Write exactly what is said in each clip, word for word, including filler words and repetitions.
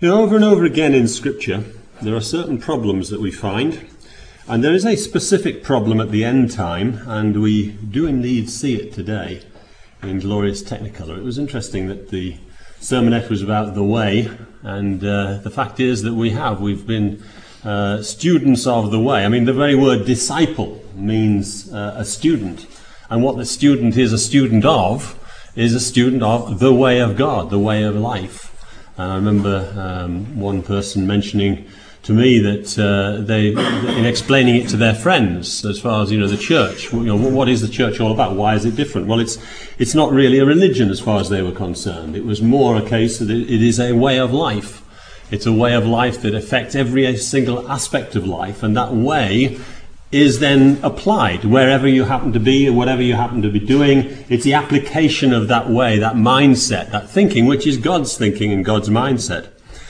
You know, over and over again in Scripture, there are certain problems that we find, and there is a specific problem at the end time, and we do indeed see it today in glorious Technicolor. It was interesting that the sermonette was about the way, and uh, the fact is that we have, we've been uh, students of the way. I mean, the very word disciple means uh, a student, and what the student is a student of is a student of the way of God, the way of life. And I remember um, one person mentioning to me that uh, they, in explaining it to their friends, as far as, you know, the church, you know, what is the church all about? Why is it different? Well, it's it's not really a religion as far as they were concerned. It was more a case that it, it is a way of life. It's a way of life that affects every single aspect of life, and that way is then applied wherever you happen to be or whatever you happen to be doing. It's the application of that way, that mindset, that thinking, which is God's thinking and God's mindset.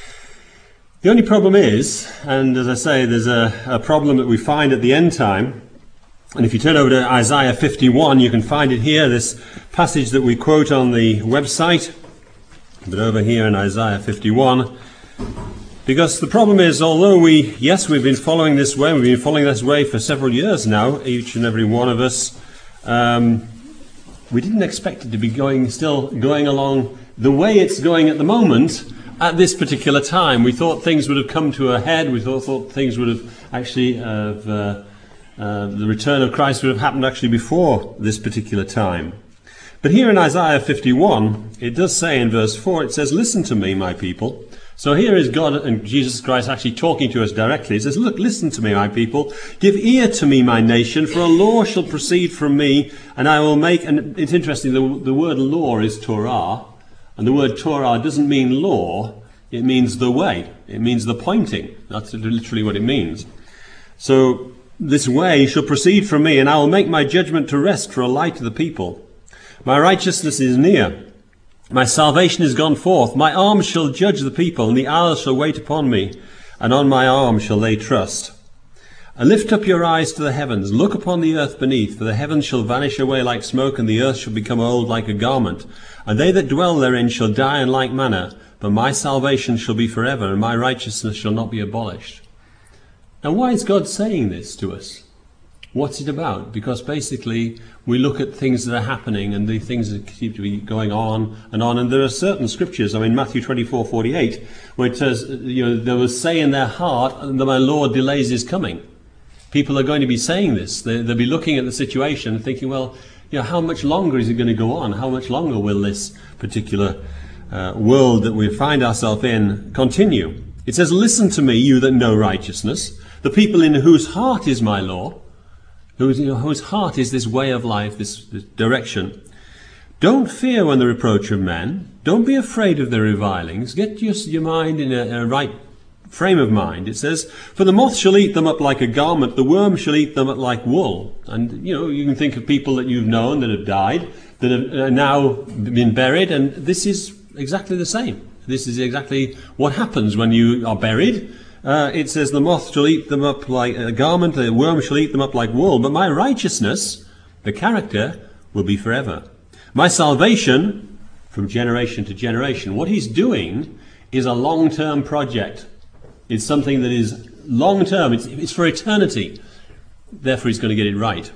The only problem is, and as I say, there's a, a problem that we find at the end time, and if you turn over to Isaiah fifty-one, you can find it here, this passage that we quote on the website, but over here in Isaiah fifty-one, because the problem is, although we, yes, we've been following this way, we've been following this way for several years now, each and every one of us, um, we didn't expect it to be going, still going along the way it's going at the moment at this particular time. We thought things would have come to a head, we thought, thought things would have actually, uh, uh, uh, the return of Christ would have happened actually before this particular time. But here in Isaiah fifty-one, it does say in verse four, it says, "Listen to me, my people." So here is God and Jesus Christ actually talking to us directly. He says, "Look, listen to me, my people. Give ear to me, my nation, for a law shall proceed from me, and I will make..." And it's interesting, the, the word law is Torah, and the word Torah doesn't mean law, it means the way. It means the pointing. That's literally what it means. So, this way shall proceed from me, and I will make my judgment to rest for a light to the people. My righteousness is near. My salvation is gone forth. My arm shall judge the people, and the isles shall wait upon me, and on my arm shall they trust. And lift up your eyes to the heavens, look upon the earth beneath, for the heavens shall vanish away like smoke, and the earth shall become old like a garment. And they that dwell therein shall die in like manner, but my salvation shall be forever, and my righteousness shall not be abolished. Now, why is God saying this to us? What's it about? Because basically we look at things that are happening and the things that keep to be going on and on, and there are certain scriptures, I mean Matthew twenty-four forty-eight, where it says, you know, they will say in their heart that my Lord delays his coming. People are going to be saying this. They, they'll be looking at the situation and thinking, well, you know, how much longer is it going to go on? How much longer will this particular uh, world that we find ourselves in continue? It says, "Listen to me, you that know righteousness, the people in whose heart is my law," Whose, you know, whose heart is this way of life, this, this direction. "Don't fear when the reproach of men. Don't be afraid of their revilings. Get your, your mind in a, a right frame of mind." It says, "For the moth shall eat them up like a garment. The worm shall eat them up like wool." And, you know, you can think of people that you've known that have died, that have now been buried, and this is exactly the same. This is exactly what happens when you are buried. Uh, it says, "The moth shall eat them up like a garment, the worm shall eat them up like wool, but my righteousness," the character, "will be forever. My salvation from generation to generation." What he's doing is a long-term project. It's something that is long-term. It's, it's for eternity. Therefore, he's going to get it right.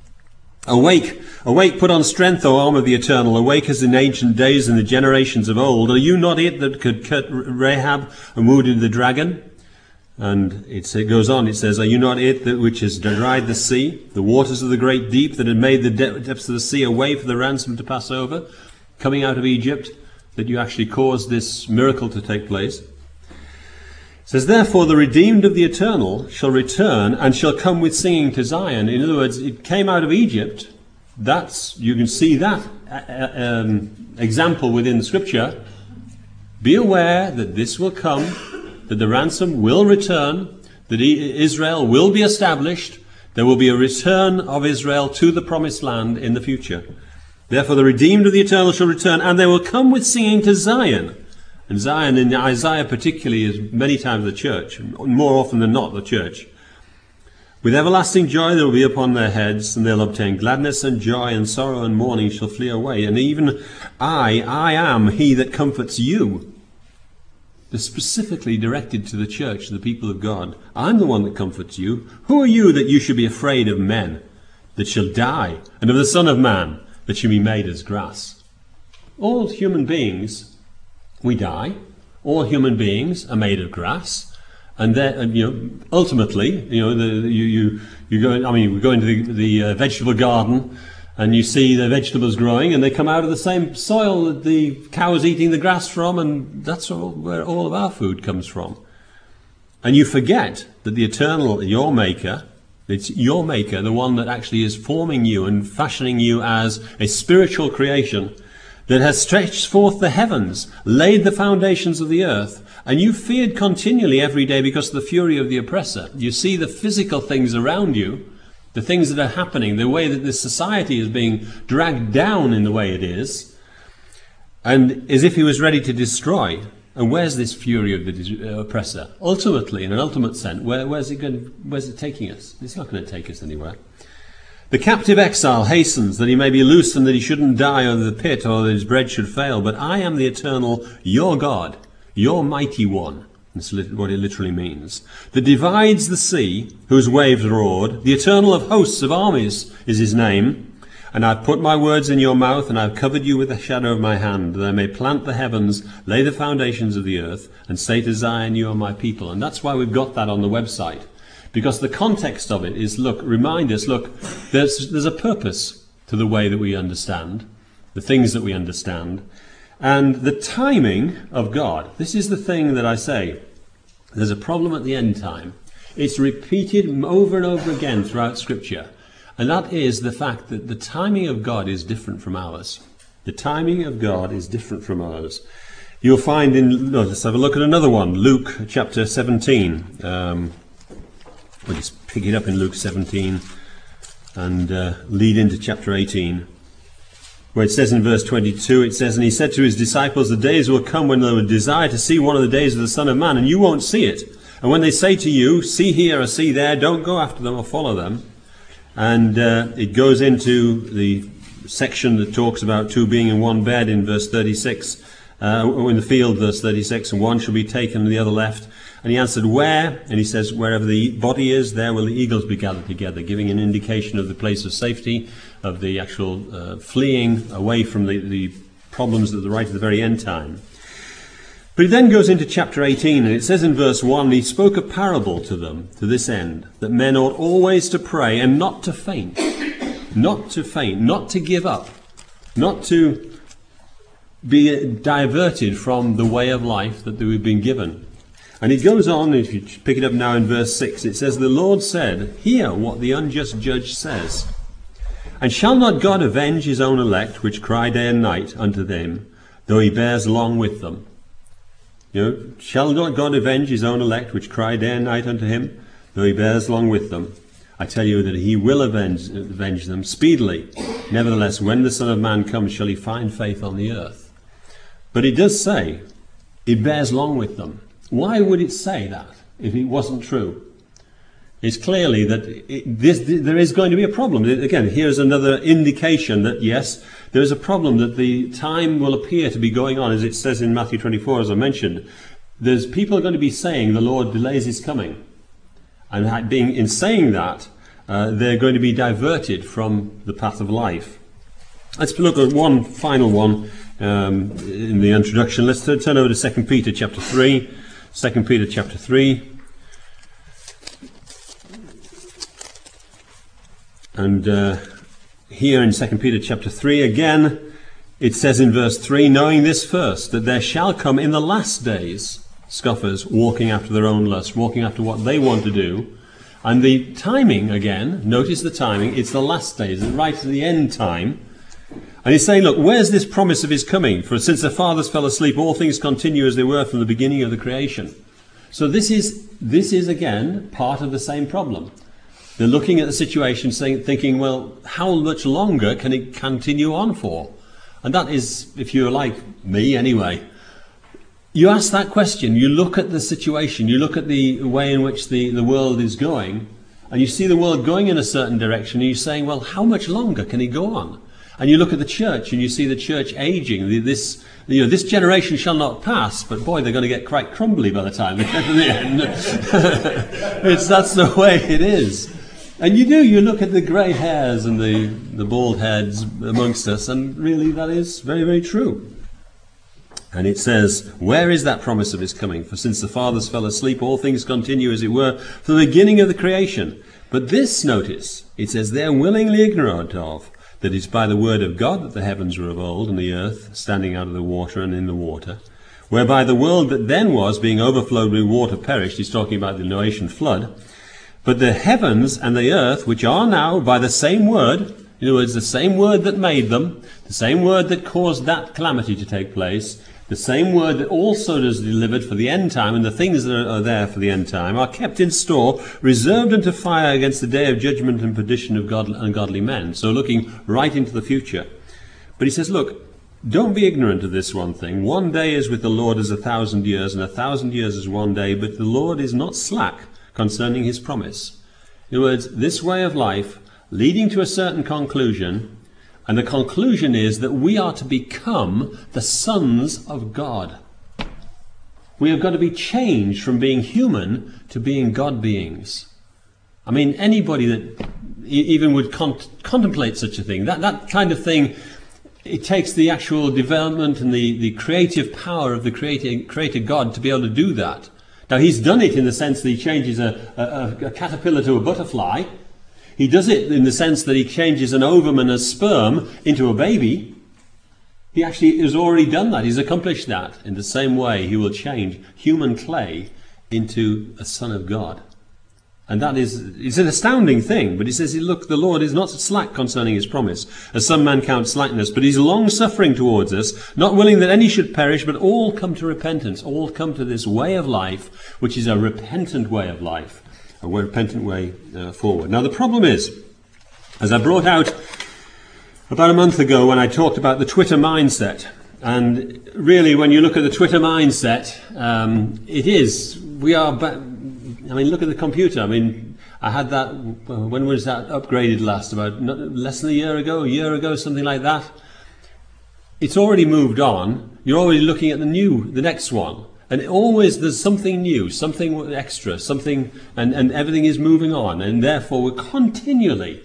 Awake, awake, put on strength, O arm of the eternal. Awake as in ancient days and the generations of old. Are you not it that could cut Rahab and wounded the dragon? And it goes on, it says, "Are you not it that which has dried the sea, the waters of the great deep, that had made the depths of the sea a way for the ransom to pass over, coming out of Egypt, that you actually caused this miracle to take place?" It says, "Therefore the redeemed of the eternal shall return and shall come with singing to Zion." In other words, it came out of Egypt. That's, you can see that uh, um, example within the scripture. Be aware that this will come, that the ransom will return, that Israel will be established. There will be a return of Israel to the promised land in the future. "Therefore the redeemed of the eternal shall return, and they will come with singing to Zion." And Zion in Isaiah particularly is many times the church, more often than not the church. "With everlasting joy they will be upon their heads, and they'll obtain gladness and joy, and sorrow and mourning shall flee away. And even I, I am he that comforts you." They're specifically directed to the church, to the people of God. I'm the one that comforts you. Who are you that you should be afraid of men that shall die, and of the Son of Man that shall be made as grass? All human beings, we die. All human beings are made of grass, and then, you know, ultimately, you know, the, you you you go. I mean, we go into the, the uh, vegetable garden, and you see the vegetables growing, and they come out of the same soil that the cow is eating the grass from, and that's all, where all of our food comes from. And you forget that the eternal, your maker, it's your maker, the one that actually is forming you and fashioning you as a spiritual creation that has stretched forth the heavens, laid the foundations of the earth, and you feared continually every day because of the fury of the oppressor. You see the physical things around you, the things that are happening, the way that this society is being dragged down in the way it is, and as if he was ready to destroy. And where's this fury of the oppressor? Ultimately, in an ultimate sense, where, where's it going? Where's it taking us? It's not going to take us anywhere. The captive exile hastens that he may be loosed, and that he shouldn't die under the pit, or that his bread should fail. But I am the eternal, your God, your mighty one. That's what it literally means. That divides the sea, whose waves roared. The eternal of hosts of armies is his name. And I've put my words in your mouth, and I've covered you with the shadow of my hand, that I may plant the heavens, lay the foundations of the earth, and say to Zion, you are my people. And that's why we've got that on the website. Because the context of it is, look, remind us, look, there's, there's a purpose to the way that we understand, the things that we understand. And the timing of God, this is the thing that I say, there's a problem at the end time. It's repeated over and over again throughout Scripture. And that is the fact that the timing of God is different from ours. The timing of God is different from ours. You'll find in, no, let's have a look at another one, Luke chapter seventeen. Um, we'll just pick it up in Luke seventeen and uh, lead into chapter eighteen. Where it says in verse twenty-two, it says, and he said to his disciples, the days will come when they will desire to see one of the days of the Son of Man, and you won't see it. And when they say to you, see here or see there, don't go after them or follow them. And uh, it goes into the section that talks about two being in one bed in verse thirty-six, uh, in the field, verse thirty-six, and one shall be taken and the other left. And he answered, where? And he says, wherever the body is, there will the eagles be gathered together, giving an indication of the place of safety, of the actual uh, fleeing away from the, the problems that are right at the very end time. But he then goes into chapter eighteen, and it says in verse one, he spoke a parable to them to this end, that men ought always to pray and not to faint, not to faint, not to give up, not to be diverted from the way of life that we've been given. And it goes on, if you pick it up now in verse six, it says, the Lord said, hear what the unjust judge says. And shall not God avenge his own elect, which cry day and night unto them, though he bears long with them? You know, shall not God avenge his own elect, which cry day and night unto him, though he bears long with them? I tell you that he will avenge, avenge them speedily. Nevertheless, when the Son of Man comes, shall he find faith on the earth? But it does say, he bears long with them. Why would it say that if it wasn't true? It's clearly that it, this, there is going to be a problem. Again, here's another indication that, yes, there is a problem, that the time will appear to be going on, as it says in Matthew twenty-four, as I mentioned. There's people are going to be saying the Lord delays his coming. And being in saying that, uh, they're going to be diverted from the path of life. Let's look at one final one um, in the introduction. Let's turn over to Second Peter chapter three. Second Peter chapter three. And uh, here in Second Peter chapter three, again, it says in verse three, knowing this first, that there shall come in the last days scoffers walking after their own lust, walking after what they want to do. And the timing, again, notice the timing, it's the last days, right at the end time. And he's saying, look, where's this promise of his coming? For since the fathers fell asleep, all things continue as they were from the beginning of the creation. So this is, this is again, part of the same problem. They're looking at the situation, saying, thinking, well, how much longer can it continue on for? And that is, if you're like me anyway, you ask that question, you look at the situation, you look at the way in which the, the world is going, and you see the world going in a certain direction, and you're saying, well, how much longer can it go on? And you look at the church and you see the church aging. This, you know, this generation shall not pass, but boy, they're going to get quite crumbly by the time they get to the end. it's, that's the way it is. And you do, you look at the grey hairs and the, the bald heads amongst us, and really that is very, very true. And it says, where is that promise of his coming? For since the fathers fell asleep, all things continue as it were from the beginning of the creation. But this, notice, it says, they are willingly ignorant of, that it's by the word of God that the heavens were of old, and the earth standing out of the water and in the water, whereby the world that then was, being overflowed with water, perished. He's talking about the Noachian flood. But the heavens and the earth, which are now by the same word, in other words, the same word that made them, the same word that caused that calamity to take place, the same word that also is delivered for the end time, and the things that are there for the end time, are kept in store, reserved unto fire against the day of judgment and perdition of God, ungodly men. So looking right into the future. But he says, look, don't be ignorant of this one thing. One day is with the Lord as a thousand years, and a thousand years is one day, but the Lord is not slack concerning his promise. In other words, this way of life, leading to a certain conclusion, and the conclusion is that we are to become the sons of God. We have got to be changed from being human to being God beings. I mean, anybody that even would con- contemplate such a thing, that, that kind of thing, it takes the actual development and the, the creative power of the creator, creator God to be able to do that. Now, he's done it in the sense that he changes a, a, a caterpillar to a butterfly. He does it in the sense that he changes an ovum and a sperm into a baby. He actually has already done that. He's accomplished that. In the same way, he will change human clay into a son of God. And that is, it's an astounding thing. But he says, look, the Lord is not slack concerning his promise, as some man count slackness, but he's long-suffering towards us, not willing that any should perish, but all come to repentance, all come to this way of life, which is a repentant way of life, a repentant way uh, forward. Now, the problem is, as I brought out about a month ago when I talked about the Twitter mindset, and really when you look at the Twitter mindset, um, it is, we are... Ba- I mean, look at the computer. I mean, I had that, when was that upgraded last? About less than a year ago, a year ago, something like that. It's already moved on. You're already looking at the new, the next one. And always there's something new, something extra, something, and, and everything is moving on. And therefore we're continually,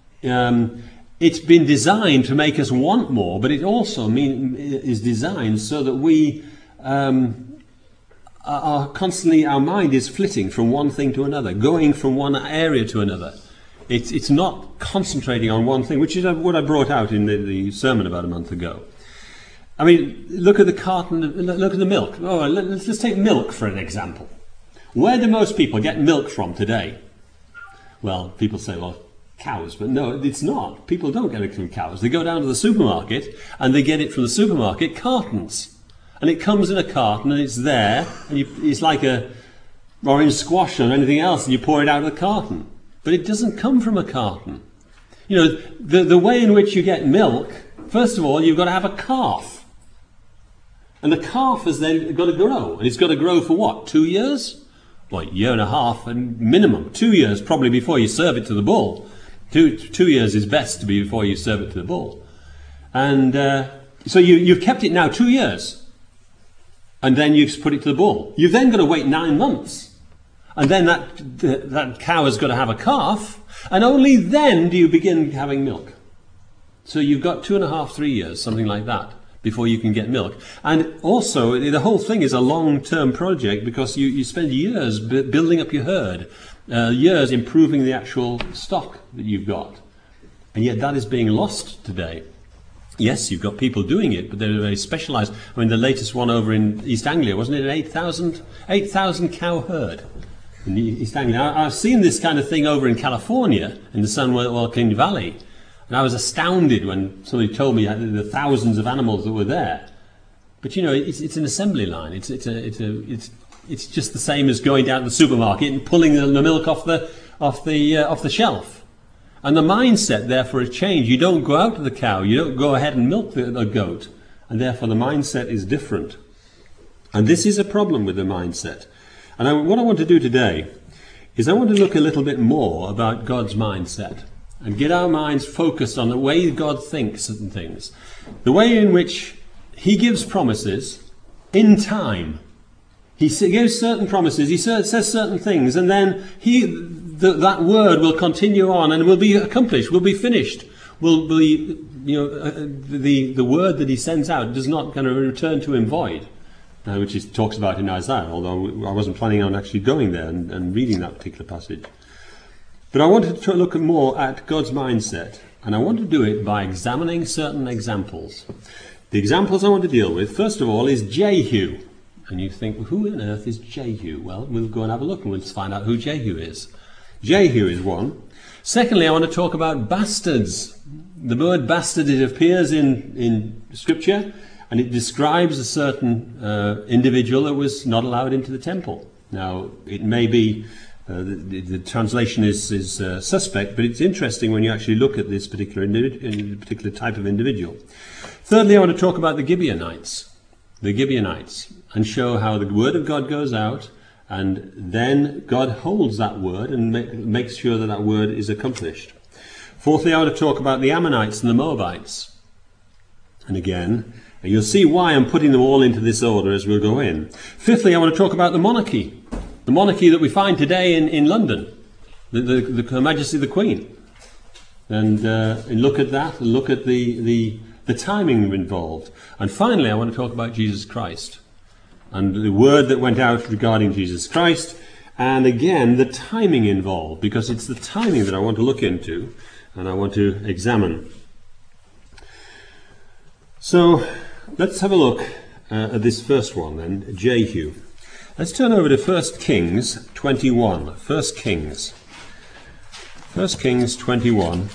um, it's been designed to make us want more, but it also mean, is designed so that we, um, Are constantly, our mind is flitting from one thing to another, going from one area to another. It's it's not concentrating on one thing, which is what I brought out in the, the sermon about a month ago. I mean, look at the carton, look at the milk. Oh, let's just take milk for an example. Where do most people get milk from today? Well, people say, well, cows, but no, it's not. People don't get it from cows. They go down to the supermarket and they get it from the supermarket cartons. And it comes in a carton and it's there, and you, it's like a orange squash or anything else, and you pour it out of the carton. But it doesn't come from a carton. You know, the, the way in which you get milk, first of all, you've got to have a calf. And the calf has then got to grow. And it's got to grow for what, two years? Well, a year and a half, and minimum. Two years probably before you serve it to the bull. Two, two years is best to be before you serve it to the bull. And uh, so you, you've kept it now two years. And then you put it to the bull. You've then got to wait nine months. And then that, that cow has got to have a calf. And only then do you begin having milk. So you've got two and a half, three years, something like that, before you can get milk. And also, the whole thing is a long-term project because you, you spend years b- building up your herd, uh, years improving the actual stock that you've got. And yet that is being lost today. Yes, you've got people doing it, but they're very specialised. I mean, the latest one over in East Anglia, wasn't it an eight thousand, eight thousand cow herd in East Anglia? I, I've seen this kind of thing over in California, in the San Joaquin Valley, and I was astounded when somebody told me the thousands of animals that were there. But you know, it's, it's an assembly line. It's it's a, it's a, it's it's just the same as going down to the supermarket and pulling the, the milk off the off the uh, off the shelf. And the mindset, therefore, has changed. You don't go out to the cow. You don't go ahead and milk the, the goat. And therefore, the mindset is different. And this is a problem with the mindset. And I, what I want to do today is I want to look a little bit more about God's mindset. and get our minds focused on the way God thinks and things. The way in which he gives promises in time. He gives certain promises, he says certain things, and then he, the, that word will continue on and will be accomplished, will be finished, will be, you know, uh, the, the word that he sends out does not kind of return to him void, uh, which he talks about in Isaiah, although I wasn't planning on actually going there and, and reading that particular passage. But I wanted to look more at God's mindset, and I want to do it by examining certain examples. The examples I want to deal with, first of all, is Jehu. And you think, well, who on earth is Jehu? Well, we'll go and have a look and we'll find out who Jehu is. Jehu is one. Secondly, I want to talk about bastards. The word bastard, it appears in, in Scripture, and it describes a certain uh, individual that was not allowed into the temple. Now, it may be, uh, the, the translation is, is uh, suspect, but it's interesting when you actually look at this particular, individ- particular type of individual. Thirdly, I want to talk about the Gibeonites. The Gibeonites, and show how the word of God goes out, and then God holds that word and make, makes sure that that word is accomplished. Fourthly, I want to talk about the Ammonites and the Moabites. And again, you'll see why I'm putting them all into this order as we'll go in. Fifthly, I want to talk about the monarchy. The monarchy that we find today in, in London. The, the, the Her Majesty the Queen. And, uh, and look at that, and look at the... the the timing involved. And finally, I want to talk about Jesus Christ and the word that went out regarding Jesus Christ, and again the timing involved, because it's the timing that I want to look into and I want to examine. So let's have a look uh, at this first one then, Jehu. Let's turn over to First Kings twenty-one. First Kings. First Kings twenty-one.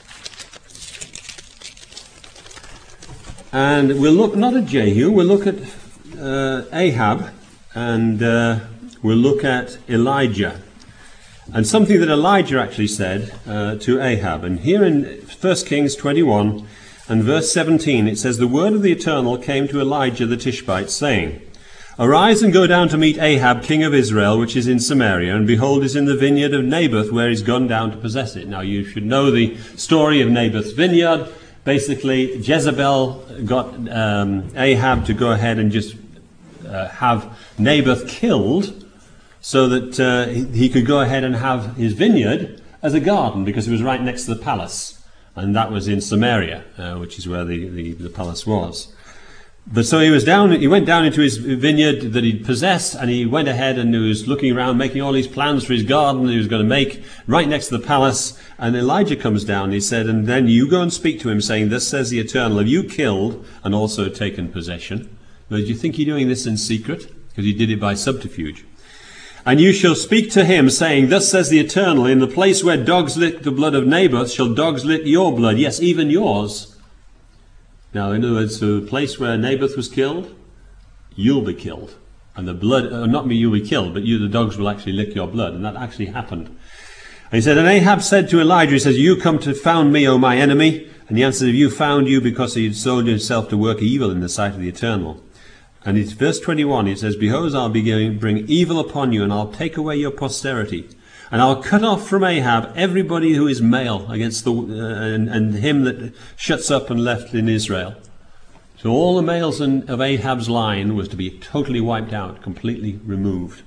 And we'll look not at Jehu, we'll look at uh, Ahab, and uh, we'll look at Elijah. And something that Elijah actually said uh, to Ahab. And here in First Kings twenty-one and verse seventeen, it says, "The word of the Eternal came to Elijah the Tishbite, saying, Arise and go down to meet Ahab, king of Israel, which is in Samaria, and behold, is in the vineyard of Naboth, where he's gone down to possess it." Now you should know the story of Naboth's vineyard. Basically, Jezebel got um, Ahab to go ahead and just uh, have Naboth killed so that uh, he, he could go ahead and have his vineyard as a garden, because it was right next to the palace. And that was in Samaria, uh, which is where the, the, the palace was. But so he was down, he went down into his vineyard that he'd possessed, and he went ahead and he was looking around, making all these plans for his garden that he was going to make right next to the palace. And Elijah comes down, he said, "And then you go and speak to him, saying, Thus says the Eternal, have you killed and also taken possession? But do you think you're doing this in secret?" Because he did it by subterfuge. "And you shall speak to him, saying, Thus says the Eternal, in the place where dogs lick the blood of Naboth, shall dogs lick your blood, yes, even yours." Now, in other words, so the place where Naboth was killed, you'll be killed. And the blood, uh, not me, you'll be killed, but you, the dogs, will actually lick your blood. And that actually happened. And he said, "And Ahab said to Elijah, he says, You come to found me, O my enemy. And he answered, Have you found you because he had sold himself to work evil in the sight of the Eternal?" And it's verse twenty-one, it says, "Behold, I'll begin, bring evil upon you, and I'll take away your posterity. And I'll cut off from Ahab everybody who is male against the uh, and, and him that shuts up and left in Israel." So all the males in, of Ahab's line was to be totally wiped out, completely removed.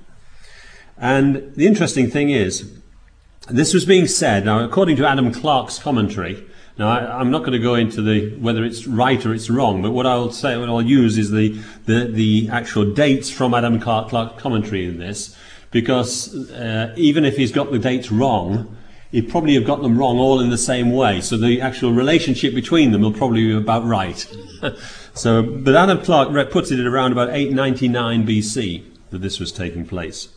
And the interesting thing is, this was being said, now according to Adam Clarke's commentary, now I, I'm not going to go into the whether it's right or it's wrong, but what I'll say, what I'll use is the, the, the actual dates from Adam Clarke, Clarke's commentary in this. Because uh, even if he's got the dates wrong, he'd probably have got them wrong all in the same way. So the actual relationship between them will probably be about right. So, but Adam Clarke puts it at around about eight ninety-nine B C that this was taking place.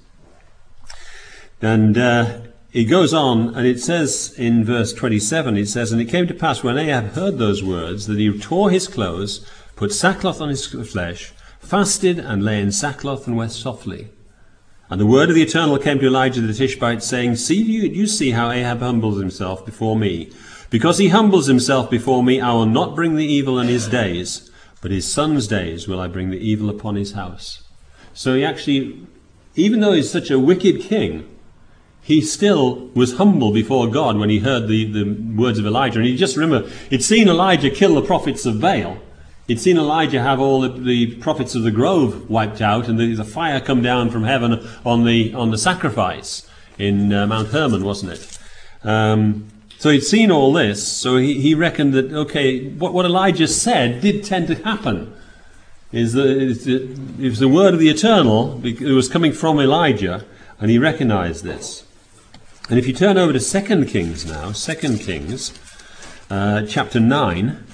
And uh, it goes on, and it says in verse twenty-seven, it says, "And it came to pass when Ahab heard those words, that he tore his clothes, put sackcloth on his flesh, fasted, and lay in sackcloth and wept softly. And the word of the Eternal came to Elijah the Tishbite, saying, See, you, you see how Ahab humbles himself before me. Because he humbles himself before me, I will not bring the evil in his days, but his son's days will I bring the evil upon his house." So he actually, even though he's such a wicked king, he still was humble before God when he heard the, the words of Elijah. And he just remember, he'd seen Elijah kill the prophets of Baal. He'd seen Elijah have all the, the prophets of the grove wiped out, and the, the fire come down from heaven on the on the sacrifice in uh, Mount Hermon, wasn't it? Um, so he'd seen all this, so he, he reckoned that, okay, what, what Elijah said did tend to happen. Is that it was the word of the Eternal, it was coming from Elijah, and he recognized this. And if you turn over to Second Kings now, Second Kings, uh, chapter nine,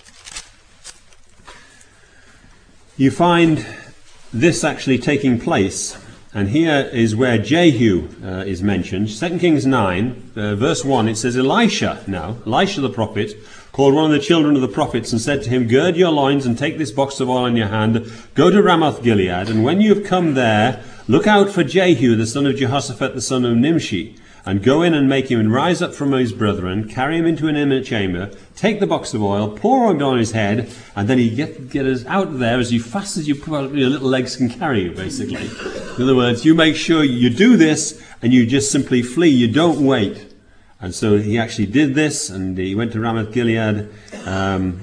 you find this actually taking place. And here is where Jehu uh, is mentioned. Second Kings nine, uh, verse one, it says, Elisha now, Elisha the prophet, called one of the children of the prophets and said to him, Gird your loins and take this box of oil in your hand, go to Ramoth Gilead, and when you have come there, look out for Jehu, the son of Jehoshaphat, the son of Nimshi, and go in and make him rise up from his brethren, carry him into an inner chamber, take the box of oil, pour it on his head, and then he get, get us out there as fast as you, your little legs can carry you, basically. In other words, you make sure you do this, and you just simply flee, you don't wait. And so he actually did this, and he went to Ramoth Gilead, um,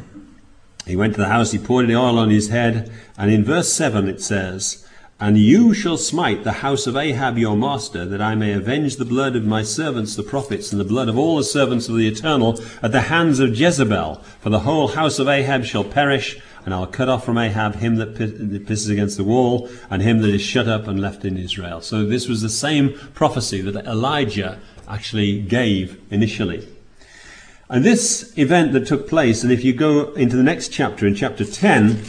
he went to the house, he poured the oil on his head, and in verse seven it says, And you shall smite the house of Ahab your master, that I may avenge the blood of my servants the prophets, and the blood of all the servants of the Eternal, at the hands of Jezebel. For the whole house of Ahab shall perish, and I'll cut off from Ahab him that pisses against the wall, and him that is shut up and left in Israel. So this was the same prophecy that Elijah actually gave initially. And this event that took place, and if you go into the next chapter, in chapter ten,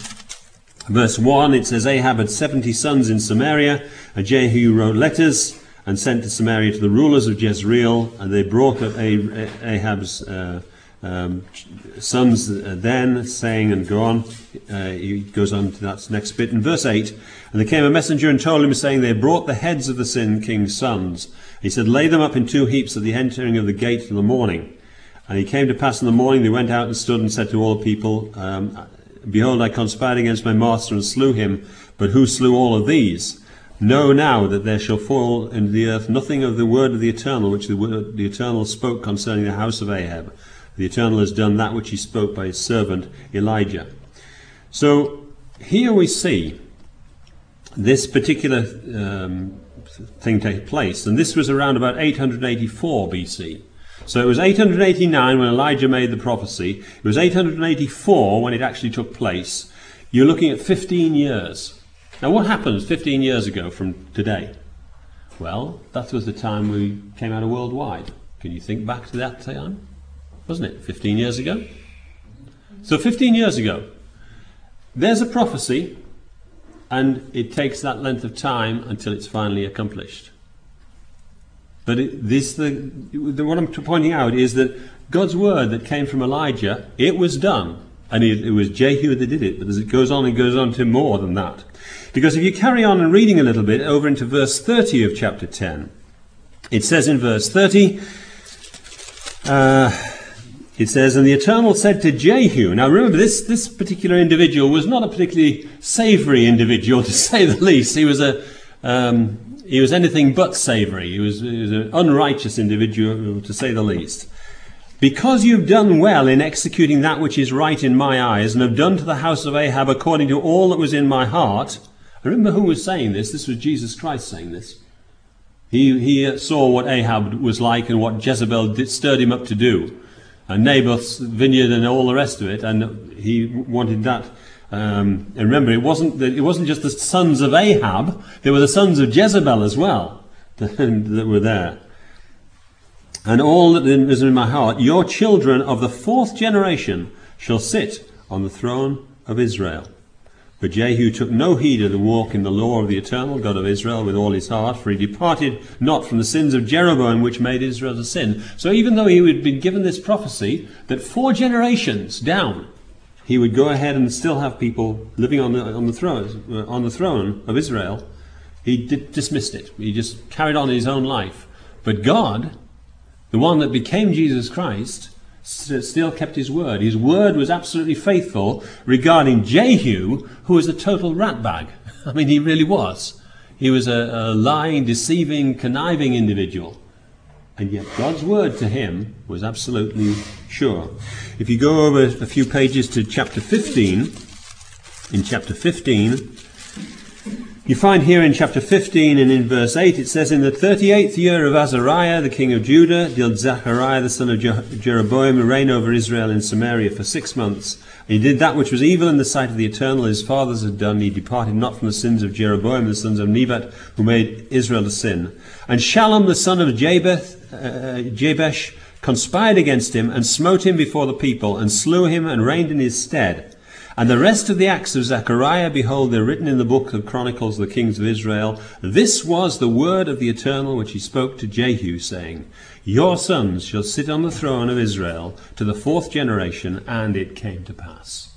verse one, it says, Ahab had seventy sons in Samaria, and Jehu wrote letters and sent to Samaria to the rulers of Jezreel, and they brought up Ahab's uh, um, sons then, saying, and go on, uh, he goes on to that next bit. In verse eight, And there came a messenger and told him, saying, They brought the heads of the sin king's sons. He said, Lay them up in two heaps at the entering of the gate in the morning. And he came to pass in the morning, they went out and stood and said to all the people, um, Behold, I conspired against my master and slew him, but who slew all of these? Know now that there shall fall into the earth nothing of the word of the Eternal, which the, word, the Eternal spoke concerning the house of Ahab. The Eternal has done that which he spoke by his servant Elijah. So here we see this particular um, thing take place, and this was around about eight hundred eighty-four B C. So it was eight hundred eighty-nine when Elijah made the prophecy. It was eight hundred eighty-four when it actually took place. You're looking at fifteen years. Now what happened fifteen years ago from today? Well, that was the time we came out of worldwide. Can you think back to that time? Wasn't it? fifteen years ago? So fifteen years ago, there's a prophecy, and it takes that length of time until it's finally accomplished. But it, this, the, the, what I'm pointing out is that God's word that came from Elijah, it was done. And it, it was Jehu that did it. But as it goes on, it goes on to more than that. Because if you carry on and reading a little bit over into verse thirty of chapter ten, it says in verse thirty, uh, it says, And the Eternal said to Jehu, now remember this, this particular individual was not a particularly savoury individual, to say the least. He was a... Um, He was anything but savoury. He was, he was an unrighteous individual, to say the least. Because you've done well in executing that which is right in my eyes, and have done to the house of Ahab according to all that was in my heart. I remember who was saying this. This was Jesus Christ saying this. He, he saw what Ahab was like and what Jezebel did, stirred him up to do. And Naboth's vineyard and all the rest of it. And he wanted that. Um, and remember, it wasn't the, it wasn't just the sons of Ahab; there were the sons of Jezebel as well that, that were there. And all that is in my heart, your children of the fourth generation shall sit on the throne of Israel. But Jehu took no heed of the walk in the law of the Eternal God of Israel with all his heart, for he departed not from the sins of Jeroboam, which made Israel to sin. So even though he had been given this prophecy that four generations down, he would go ahead and still have people living on the on the throne uh, on the throne of Israel, he did, dismissed it. He just carried on his own life. But God, the one that became Jesus Christ, st- still kept his word. His word was absolutely faithful regarding Jehu, who was a total ratbag. I mean, he really was. He was a, a lying, deceiving, conniving individual. And yet God's word to him was absolutely sure. If you go over a few pages to chapter fifteen, in chapter fifteen, you find here in chapter fifteen and in verse eight, it says, "In the thirty-eighth year of Azariah, the king of Judah, did Zechariah the son of Je- Jeroboam reign over Israel in Samaria for six months. And he did that which was evil in the sight of the Eternal, his fathers had done. He departed not from the sins of Jeroboam, the sons of Nebat, who made Israel to sin. And Shallum the son of Jabesh, uh, Jabesh conspired against him, and smote him before the people, and slew him, and reigned in his stead. And the rest of the acts of Zechariah, behold, they're written in the book of Chronicles of the kings of Israel. This was the word of the Eternal which he spoke to Jehu, saying, Your sons shall sit on the throne of Israel to the fourth generation, and it came to pass."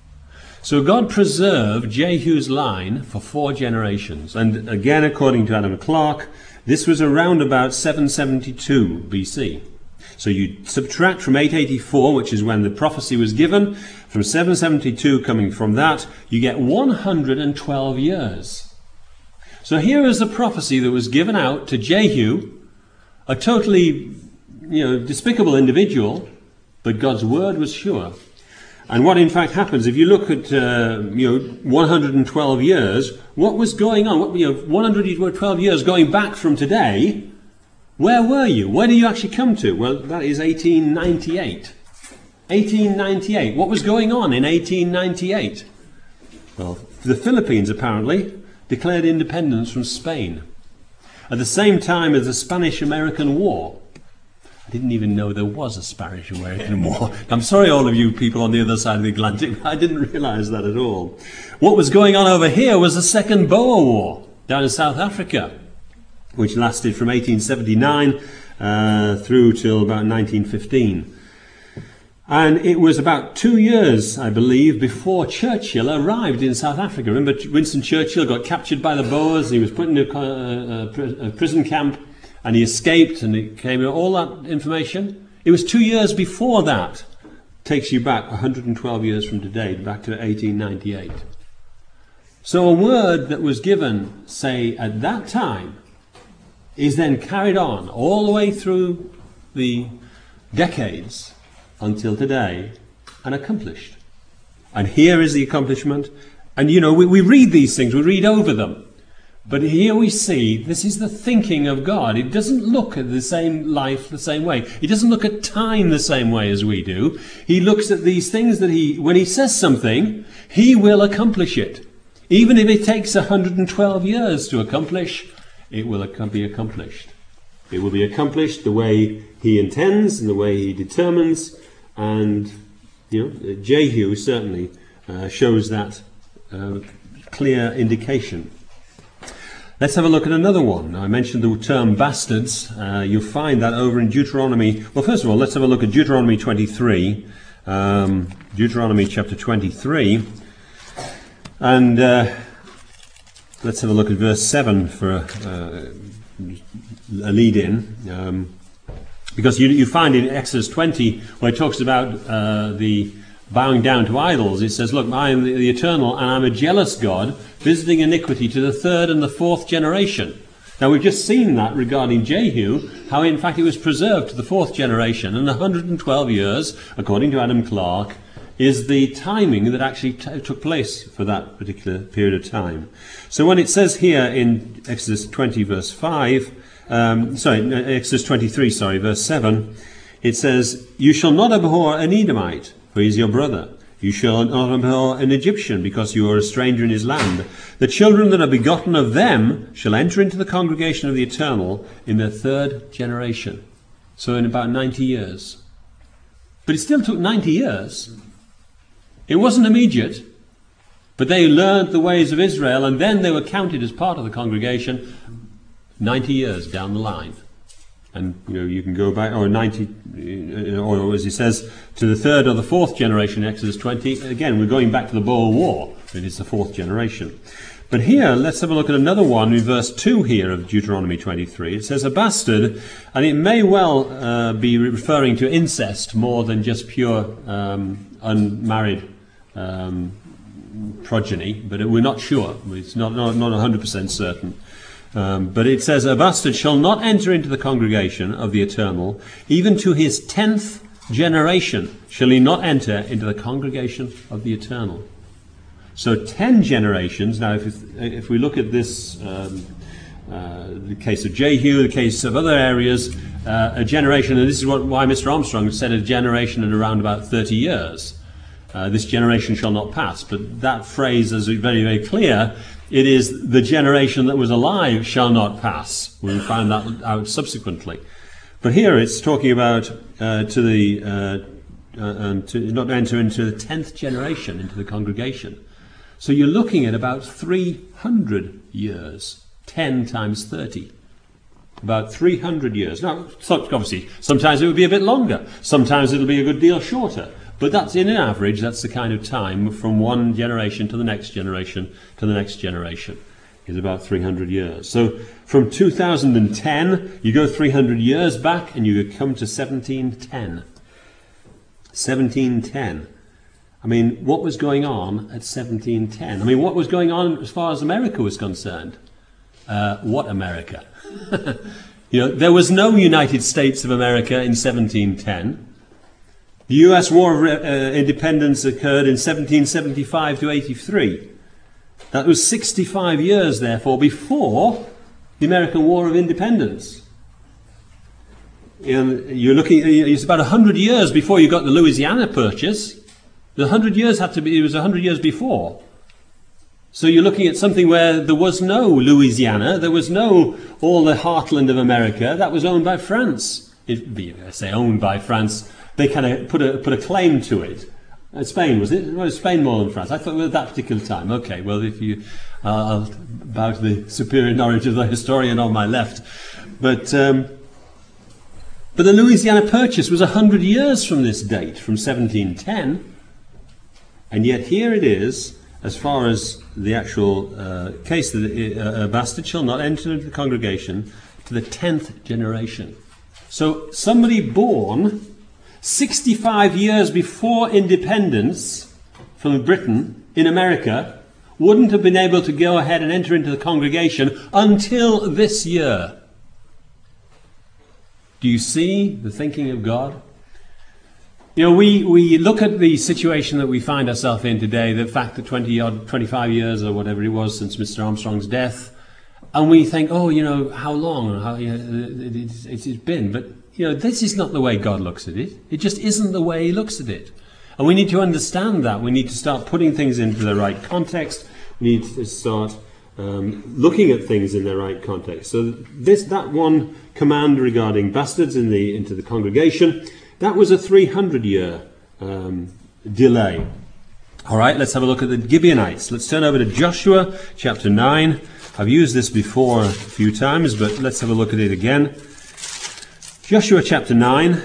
So God preserved Jehu's line for four generations. And again, according to Adam Clarke, this was around about seven seventy-two B C. So you subtract from eight eighty-four, which is when the prophecy was given, from seven seventy-two coming from that, you get one hundred twelve years. So here is a prophecy that was given out to Jehu, a totally, you know, despicable individual, but God's word was sure. And what in fact happens, if you look at, uh, you know, one hundred twelve years, what was going on? What, you know, one hundred twelve years going back from today, where were you? Where did you actually come to? Well, that is eighteen ninety-eight. eighteen ninety-eight. What was going on in eighteen ninety-eight? Well, the Philippines apparently declared independence from Spain at the same time as the Spanish-American War. I didn't even know there was a Spanish-American War. I'm sorry, all of you people on the other side of the Atlantic, I didn't realize that at all. What was going on over here was the Second Boer War down in South Africa, which lasted from eighteen seventy-nine uh, through till about nineteen fifteen. And it was about two years, I believe, before Churchill arrived in South Africa. Remember, Winston Churchill got captured by the Boers, he was put in a, a, a prison camp, and he escaped, and it came, all that information. It was two years before that. Takes you back one hundred twelve years from today, back to eighteen ninety-eight. So a word that was given, say, at that time, is then carried on all the way through the decades until today and accomplished. And here is the accomplishment. And you know, we, we read these things, we read over them. But here we see this is the thinking of God. It doesn't look at the same life the same way. He doesn't look at time the same way as we do. He looks at these things that he, when he says something, he will accomplish it. Even if it takes one hundred twelve years to accomplish, it will be accomplished. It will be accomplished the way he intends and the way he determines. And, you know, Jehu certainly uh, shows that uh, clear indication. Let's have a look at another one. I mentioned the term bastards. Uh, you'll find that over in Deuteronomy. Well, first of all, let's have a look at Deuteronomy twenty-three. Um, Deuteronomy chapter twenty-three. And uh, let's have a look at verse seven for uh, a lead-in. Um, because you, you find in Exodus twenty, where it talks about uh, the bowing down to idols, it says, look, I am the, the Eternal, and I'm a jealous God, visiting iniquity to the third and the fourth generation. Now, we've just seen that regarding Jehu, how in fact it was preserved to the fourth generation, and one hundred twelve years, according to Adam Clarke, is the timing that actually t- took place for that particular period of time. So when it says here in Exodus twenty, verse five, um, sorry, Exodus twenty-three, sorry, verse seven, it says, You shall not abhor an Edomite, for he is your brother. You shall not abhor an Egyptian, because you are a stranger in his land. The children that are begotten of them shall enter into the congregation of the Eternal in their third generation. So in about ninety years. But it still took ninety years. It wasn't immediate, but they learned the ways of Israel, and then they were counted as part of the congregation ninety years down the line. And you know, you can go back, or ninety, or as he says, to the third or the fourth generation, Exodus twenty. Again, we're going back to the Boer War. It is the fourth generation. But here, let's have a look at another one in verse two here of Deuteronomy twenty-three. It says, a bastard, and it may well uh, be referring to incest more than just pure um, unmarried um, progeny, but we're not sure. It's not, not, not one hundred percent certain. Um, but it says, a bastard shall not enter into the congregation of the eternal, even to his tenth generation shall he not enter into the congregation of the eternal. So ten generations. Now, if, if we look at this, um, uh, the case of Jehu, the case of other areas, uh, a generation, and this is what, why Mister Armstrong said a generation at around about thirty years. Uh, this generation shall not pass. But that phrase is very, very clear. It is the generation that was alive shall not pass. We find that out subsequently. But here it's talking about uh, to the uh, uh, and to not enter into the tenth generation into the congregation. So you're looking at about three hundred years, ten times thirty, about three hundred years. Now, obviously, sometimes it would be a bit longer. Sometimes it'll be a good deal shorter. But that's, in an average, that's the kind of time from one generation to the next generation to the next generation, is about three hundred years. So from two thousand ten, you go three hundred years back and you come to seventeen ten. seventeen ten. I mean, what was going on at seventeen ten? I mean, what was going on as far as America was concerned? Uh, what America? You know, there was no United States of America in seventeen ten. The U S War of uh, Independence occurred in seventeen seventy-five to eighty-three. That was sixty-five years, therefore, before the American War of Independence. And you're looking, it's about one hundred years before you got the Louisiana Purchase. The one hundred years had to be, it was one hundred years before. So you're looking at something where there was no Louisiana, there was no all the heartland of America. That was owned by France. If I say owned by France, they kind of put a put a claim to it. Uh, Spain, was it? Well, Spain more than France. I thought at that particular time. Okay, well, if you, uh, I'll bow to the superior knowledge of the historian on my left. But um, but the Louisiana Purchase was a hundred years from this date, from seventeen ten, and yet here it is, as far as the actual uh, case that a bastard shall not enter into the congregation to the tenth generation. So somebody born sixty-five years before independence from Britain in America wouldn't have been able to go ahead and enter into the congregation until this year. Do you see the thinking of God? You know, we, we look at the situation that we find ourselves in today, the fact that twenty odd, twenty-five years or whatever it was since Mister Armstrong's death, and we think, oh, you know, how long? How, you know, it, it's, it's been. But, you know, this is not the way God looks at it. It just isn't the way He looks at it. And we need to understand that. We need to start putting things into the right context. We need to start um, looking at things in their right context. So this, that one command regarding bastards in the into the congregation, that was a three hundred year um, delay. All right, let's have a look at the Gibeonites. Let's turn over to Joshua chapter nine. I've used this before a few times, but let's have a look at it again. Joshua chapter nine.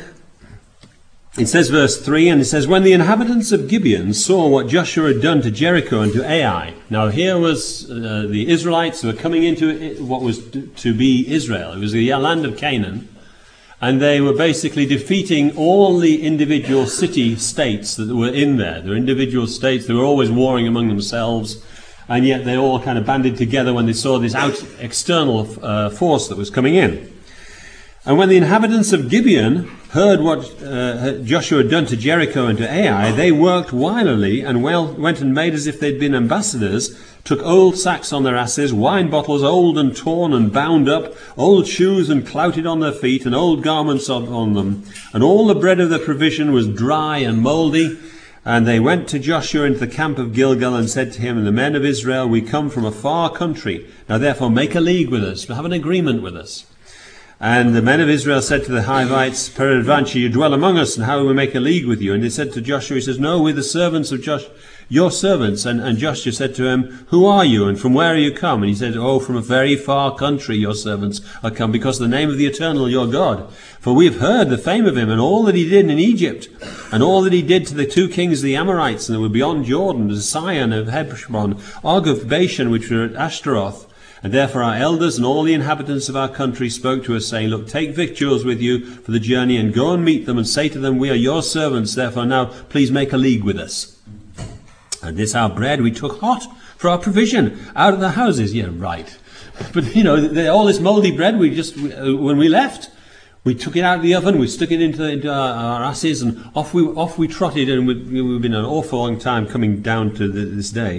It says verse three, and it says, when the inhabitants of Gibeon saw what Joshua had done to Jericho and to Ai. Now here was uh, the Israelites who were coming into what was to be Israel. It was the land of Canaan. And they were basically defeating all the individual city-states that were in there. There were individual states, they were always warring among themselves. And yet they all kind of banded together when they saw this out external uh, force that was coming in. And when the inhabitants of Gibeon heard what uh, Joshua had done to Jericho and to Ai, they worked wilily and well, went and made as if they'd been ambassadors, took old sacks on their asses, wine bottles old and torn and bound up, old shoes and clouted on their feet, and old garments on, on them. And all the bread of their provision was dry and mouldy. And they went to Joshua into the camp of Gilgal and said to him, the men of Israel, we come from a far country. Now therefore make a league with us, have an agreement with us. And the men of Israel said to the Hivites, peradventure you dwell among us, and how will we make a league with you? And they said to Joshua, he says, no, we're the servants of Joshua, your servants. And, and Joshua said to him, who are you, and from where are you come? And he said, oh, from a very far country your servants are come, because of the name of the Eternal your God. For we have heard the fame of him, and all that he did in Egypt, and all that he did to the two kings of the Amorites, and that were beyond Jordan, to Sihon of Heshbon, Og of Bashan, which were at Ashtaroth. And therefore our elders and all the inhabitants of our country spoke to us, saying, look, take victuals with you for the journey, and go and meet them, and say to them, we are your servants, therefore now please make a league with us. And this our bread we took hot for our provision out of the houses. Yeah, right. But, you know, they, all this mouldy bread, we just, we, uh, when we left, we took it out of the oven, we stuck it into, into our, our asses, and off we off we trotted, and we've, we've been an awful long time coming down to the, this day.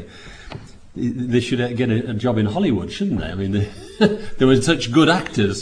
They should get a, a job in Hollywood, shouldn't they? I mean, they, they were such good actors.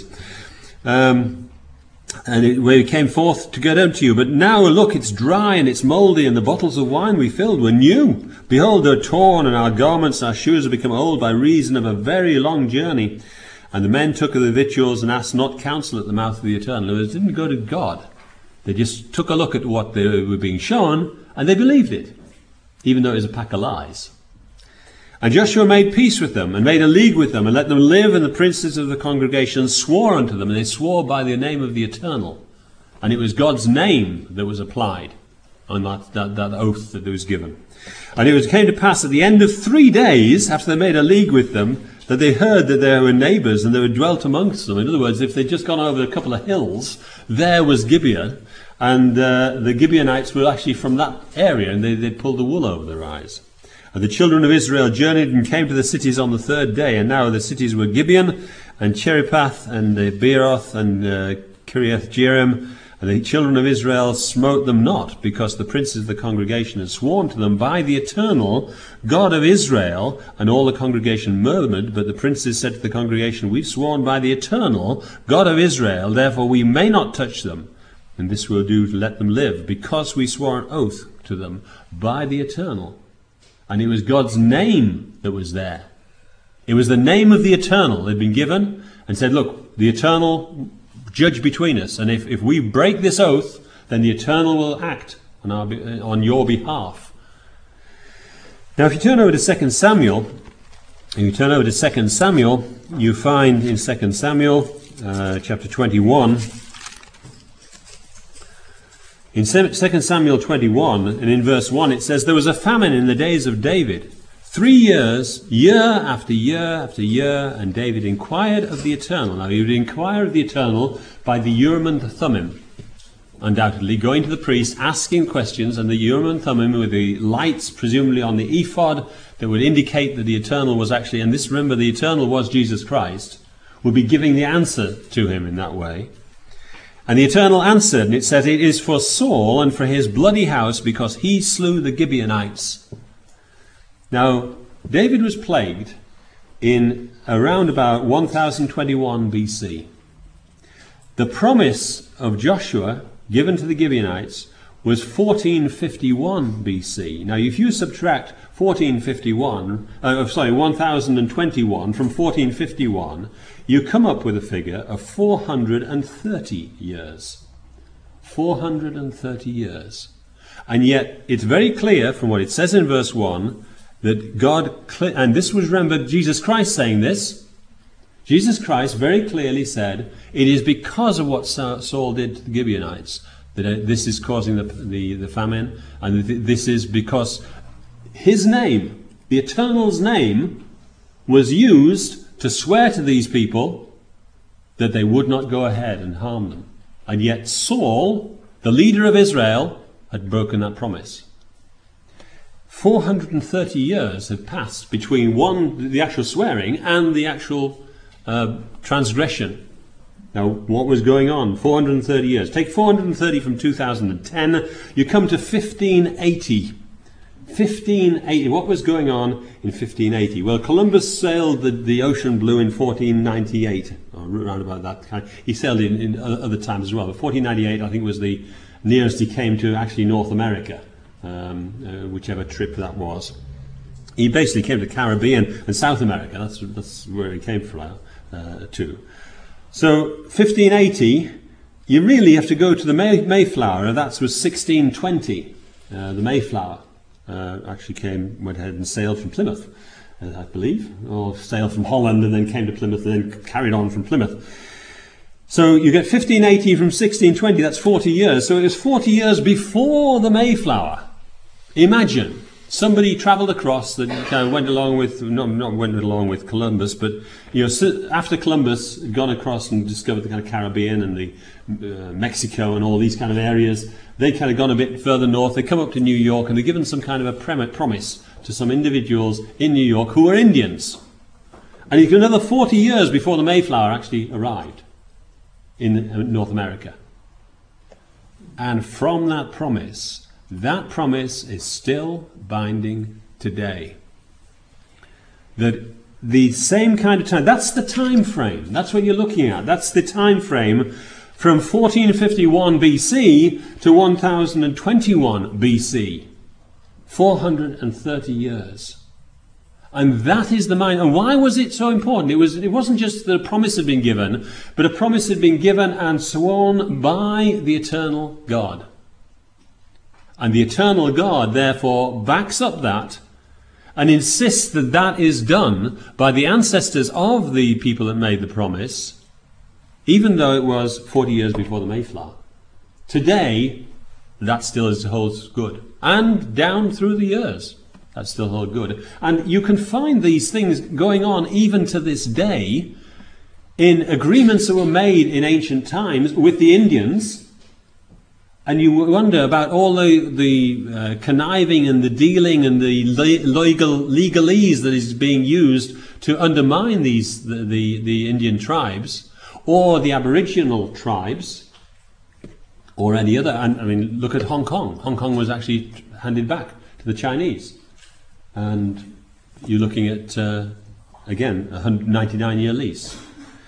Um, and it, we came forth to go down to you. But now, look, it's dry and it's mouldy, and the bottles of wine we filled were new. Behold, they're torn, and our garments, our shoes have become old by reason of a very long journey. And the men took of the victuals and asked not counsel at the mouth of the Eternal. They didn't go to God. They just took a look at what they were being shown, and they believed it, even though it was a pack of lies. And Joshua made peace with them, and made a league with them, and let them live, and the princes of the congregation swore unto them, and they swore by the name of the Eternal. And it was God's name that was applied on that, that, that oath that was given. And it was, came to pass at the end of three days, after they made a league with them, that they heard that there were neighbours, and they were dwelt amongst them. In other words, if they'd just gone over a couple of hills, there was Gibeon, and uh, the Gibeonites were actually from that area, and they, they'd pulled the wool over their eyes. And the children of Israel journeyed and came to the cities on the third day. And now the cities were Gibeon and Cheripath and uh, Beeroth and uh, Kiriath Jearim. And the children of Israel smote them not, because the princes of the congregation had sworn to them by the Eternal God of Israel. And all the congregation murmured, but the princes said to the congregation, we've sworn by the Eternal God of Israel, therefore we may not touch them. And this we'll do to let them live, because we swore an oath to them by the Eternal. And it was God's name that was there. It was the name of the Eternal that had been given, and said, look, the Eternal judge between us, and if, if we break this oath, then the Eternal will act on, our, on your behalf. Now if you turn over to Second Samuel, if you turn over to Second Samuel, you find in Second Samuel uh, chapter twenty-one, in Second Samuel twenty-one, and in verse one, it says, there was a famine in the days of David, three years, year after year after year, and David inquired of the Eternal. Now, he would inquire of the Eternal by the Urim and the Thummim, undoubtedly, going to the priest, asking questions, and the Urim and Thummim were the lights, presumably on the ephod, that would indicate that the Eternal was actually, and this, remember, the Eternal was Jesus Christ, would be giving the answer to him in that way. And the Eternal answered, and it says, it is for Saul and for his bloody house, because he slew the Gibeonites. Now, David was plagued in around about one thousand twenty-one B C. The promise of Joshua given to the Gibeonites was fourteen fifty-one B C. Now, if you subtract fourteen fifty-one, uh, sorry, one thousand twenty-one from fourteen fifty-one, you come up with a figure of four hundred thirty years. four hundred thirty years. And yet, it's very clear from what it says in verse one that God, and this was, remember, Jesus Christ saying this. Jesus Christ very clearly said, it is because of what Saul did to the Gibeonites that this is causing the, the, the famine, and this is because his name, the Eternal's name, was used to swear to these people that they would not go ahead and harm them. And yet Saul, the leader of Israel, had broken that promise. four hundred thirty years had passed between one, the actual swearing, and the actual uh, transgression. Now, what was going on? four hundred thirty years. Take four hundred thirty from two thousand ten, you come to fifteen eighty. fifteen eighty. What was going on in fifteen eighty? Well, Columbus sailed the, the ocean blue in fourteen ninety-eight, or around about that time. He sailed in, in other times as well, but fourteen ninety-eight, I think, was the nearest he came to actually North America, um, uh, whichever trip that was. He basically came to the Caribbean and South America. That's, that's where he came from, uh, to. So, fifteen eighty, you really have to go to the May, Mayflower, and that was sixteen twenty. Uh, the Mayflower uh, actually came, went ahead and sailed from Plymouth, uh, I believe, or sailed from Holland and then came to Plymouth and then carried on from Plymouth. So you get fifteen eighty from sixteen twenty, that's forty years. So it was forty years before the Mayflower. Imagine. Somebody travelled across that kind of went along with, not, not went along with Columbus, but you know, after Columbus had gone across and discovered the kind of Caribbean and the uh, Mexico and all these kind of areas, they kind of gone a bit further north. They come up to New York and they're given some kind of a promise to some individuals in New York who were Indians. And it took another forty years before the Mayflower actually arrived in North America. And from that promise, that promise is still binding today. That the same kind of time, that's the time frame, that's what you're looking at, that's the time frame from fourteen fifty-one B C to one thousand twenty-one B C. four hundred thirty years. And that is the mind. And why was it so important? It was, it wasn't just that a promise had been given, but a promise had been given and sworn by the eternal God. And the eternal God, therefore, backs up that and insists that that is done by the ancestors of the people that made the promise, even though it was forty years before the Mayflower. Today, that still is, holds good. And down through the years, that still holds good. And you can find these things going on even to this day in agreements that were made in ancient times with the Indians. And you wonder about all the, the uh, conniving and the dealing and the legal legalese that is being used to undermine these the, the, the Indian tribes or the Aboriginal tribes or any other. And I mean, look at Hong Kong. Hong Kong was actually handed back to the Chinese. And you're looking at, uh, again, a ninety-nine year lease.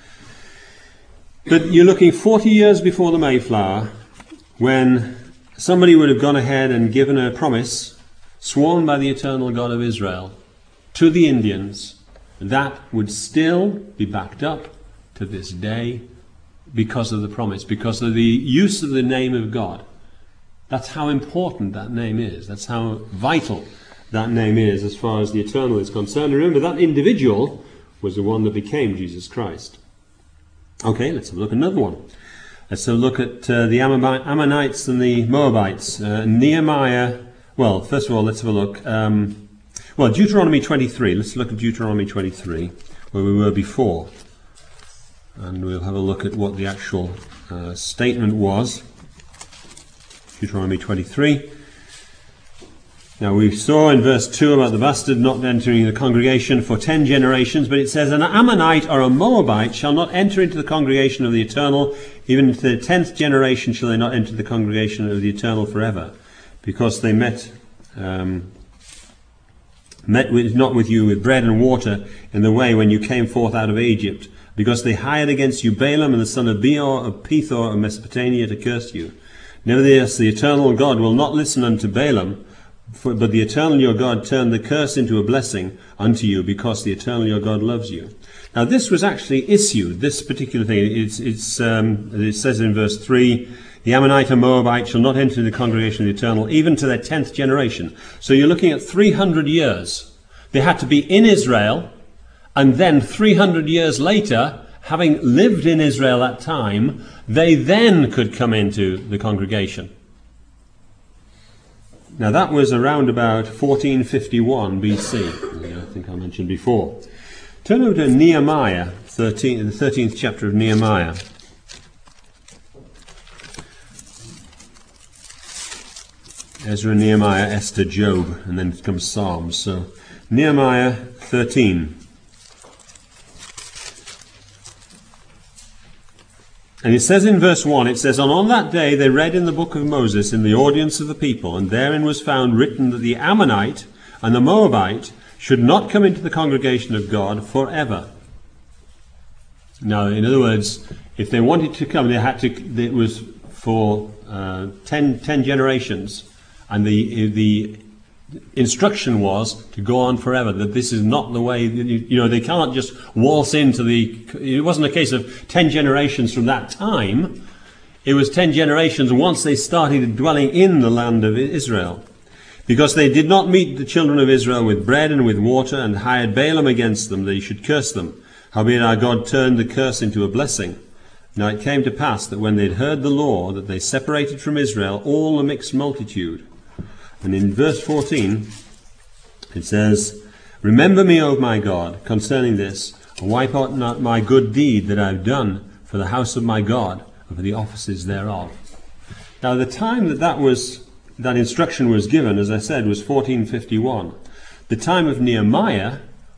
But you're looking forty years before the Mayflower, when somebody would have gone ahead and given a promise, sworn by the eternal God of Israel, to the Indians, that would still be backed up to this day because of the promise, because of the use of the name of God. That's how important that name is. That's how vital that name is as far as the eternal is concerned. Remember, that individual was the one that became Jesus Christ. Okay, let's have a look at another one. Let's have a look at uh, the Ammonites and the Moabites. Uh, Nehemiah, well, first of all, let's have a look. Um, well, Deuteronomy twenty-three. Let's look at Deuteronomy twenty-three, where we were before. And we'll have a look at what the actual uh, statement was. Deuteronomy twenty-three. Now, we saw in verse two about the bastard not entering the congregation for ten generations, but it says, an Ammonite or a Moabite shall not enter into the congregation of the eternal, even into the tenth generation shall they not enter the congregation of the eternal forever, because they met um, met with, not with you with bread and water in the way when you came forth out of Egypt, because they hired against you Balaam and the son of Beor of Pethor of Mesopotamia to curse you. Nevertheless, the eternal God will not listen unto Balaam, For, but the eternal your God turned the curse into a blessing unto you, because the eternal your God loves you. Now this was actually issued, this particular thing. It's, it's, um, it says in verse three, the Ammonite and Moabite shall not enter the congregation of the eternal, even to their tenth generation. So you're looking at three hundred years. They had to be in Israel, and then three hundred years later, having lived in Israel at that time, they then could come into the congregation. Now that was around about fourteen fifty-one B C, I think I mentioned before. Turn over to Nehemiah, thirteen, the thirteenth chapter of Nehemiah. Ezra, Nehemiah, Esther, Job, and then comes Psalms. So Nehemiah thirteen. And it says in verse one, it says, And on that day they read in the book of Moses in the audience of the people, and therein was found written that the Ammonite and the Moabite should not come into the congregation of God forever. Now, in other words, if they wanted to come, they had to. It was for uh, ten, ten generations, and the the instruction was to go on forever. That this is not the way. You know, they can't just waltz into the. It wasn't a case of ten generations from that time. It was ten generations once they started dwelling in the land of Israel. Because they did not meet the children of Israel with bread and with water, and hired Balaam against them, that he should curse them. Howbeit our God turned the curse into a blessing. Now it came to pass that when they had heard the law, that they separated from Israel all the mixed multitude. And in verse fourteen, it says, Remember me, O my God, concerning this, and wipe out not my good deed that I have done for the house of my God, and for the offices thereof. Now the time that that was that instruction was given, as I said, was fourteen fifty-one. The time of Nehemiah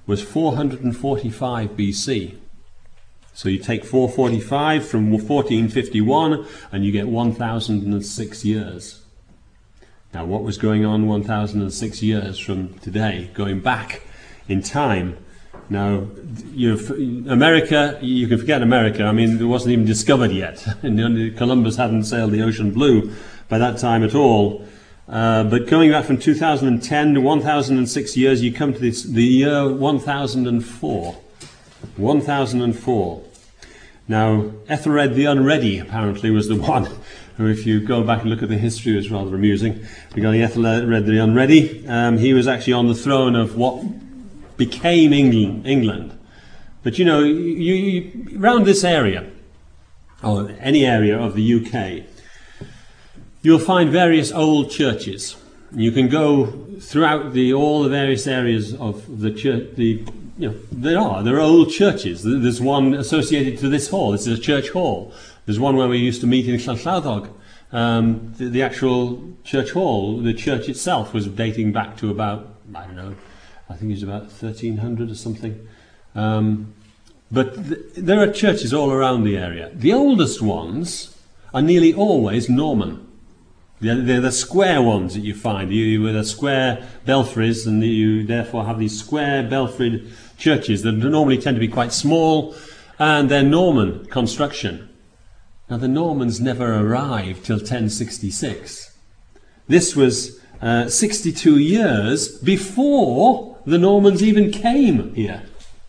was four hundred forty-five B C. So you take four forty-five from fourteen fifty-one and you get one thousand six years. Now what was going on one thousand six years from today, going back in time? Now, you've, America, you can forget America. I mean, it wasn't even discovered yet. Columbus hadn't sailed the ocean blue by that time at all. Uh, but going back from two thousand ten to one thousand six years, you come to this, the year one thousand four. one thousand four. Now, Ethelred the Unready apparently was the one who, if you go back and look at the history, was rather amusing. We got Ethelred the Unready. Um, he was actually on the throne of what became England. England. But you know, you, you, around this area, or any area of the U K, you'll find various old churches. You can go throughout the all the various areas of the church. The you know there are there are old churches. There's one associated to this hall. This is a church hall. There's one where we used to meet in Llanllawddog. Um, the, the actual church hall, the church itself, was dating back to about I don't know. I think it was about thirteen hundred or something. Um, but th- there are churches all around the area. The oldest ones are nearly always Norman. They're, they're the square ones that you find, you, with the square belfries, and you therefore have these square belfried churches that normally tend to be quite small, and they're Norman construction. Now the Normans never arrived till ten sixty-six. This was uh, sixty-two years before the Normans even came here.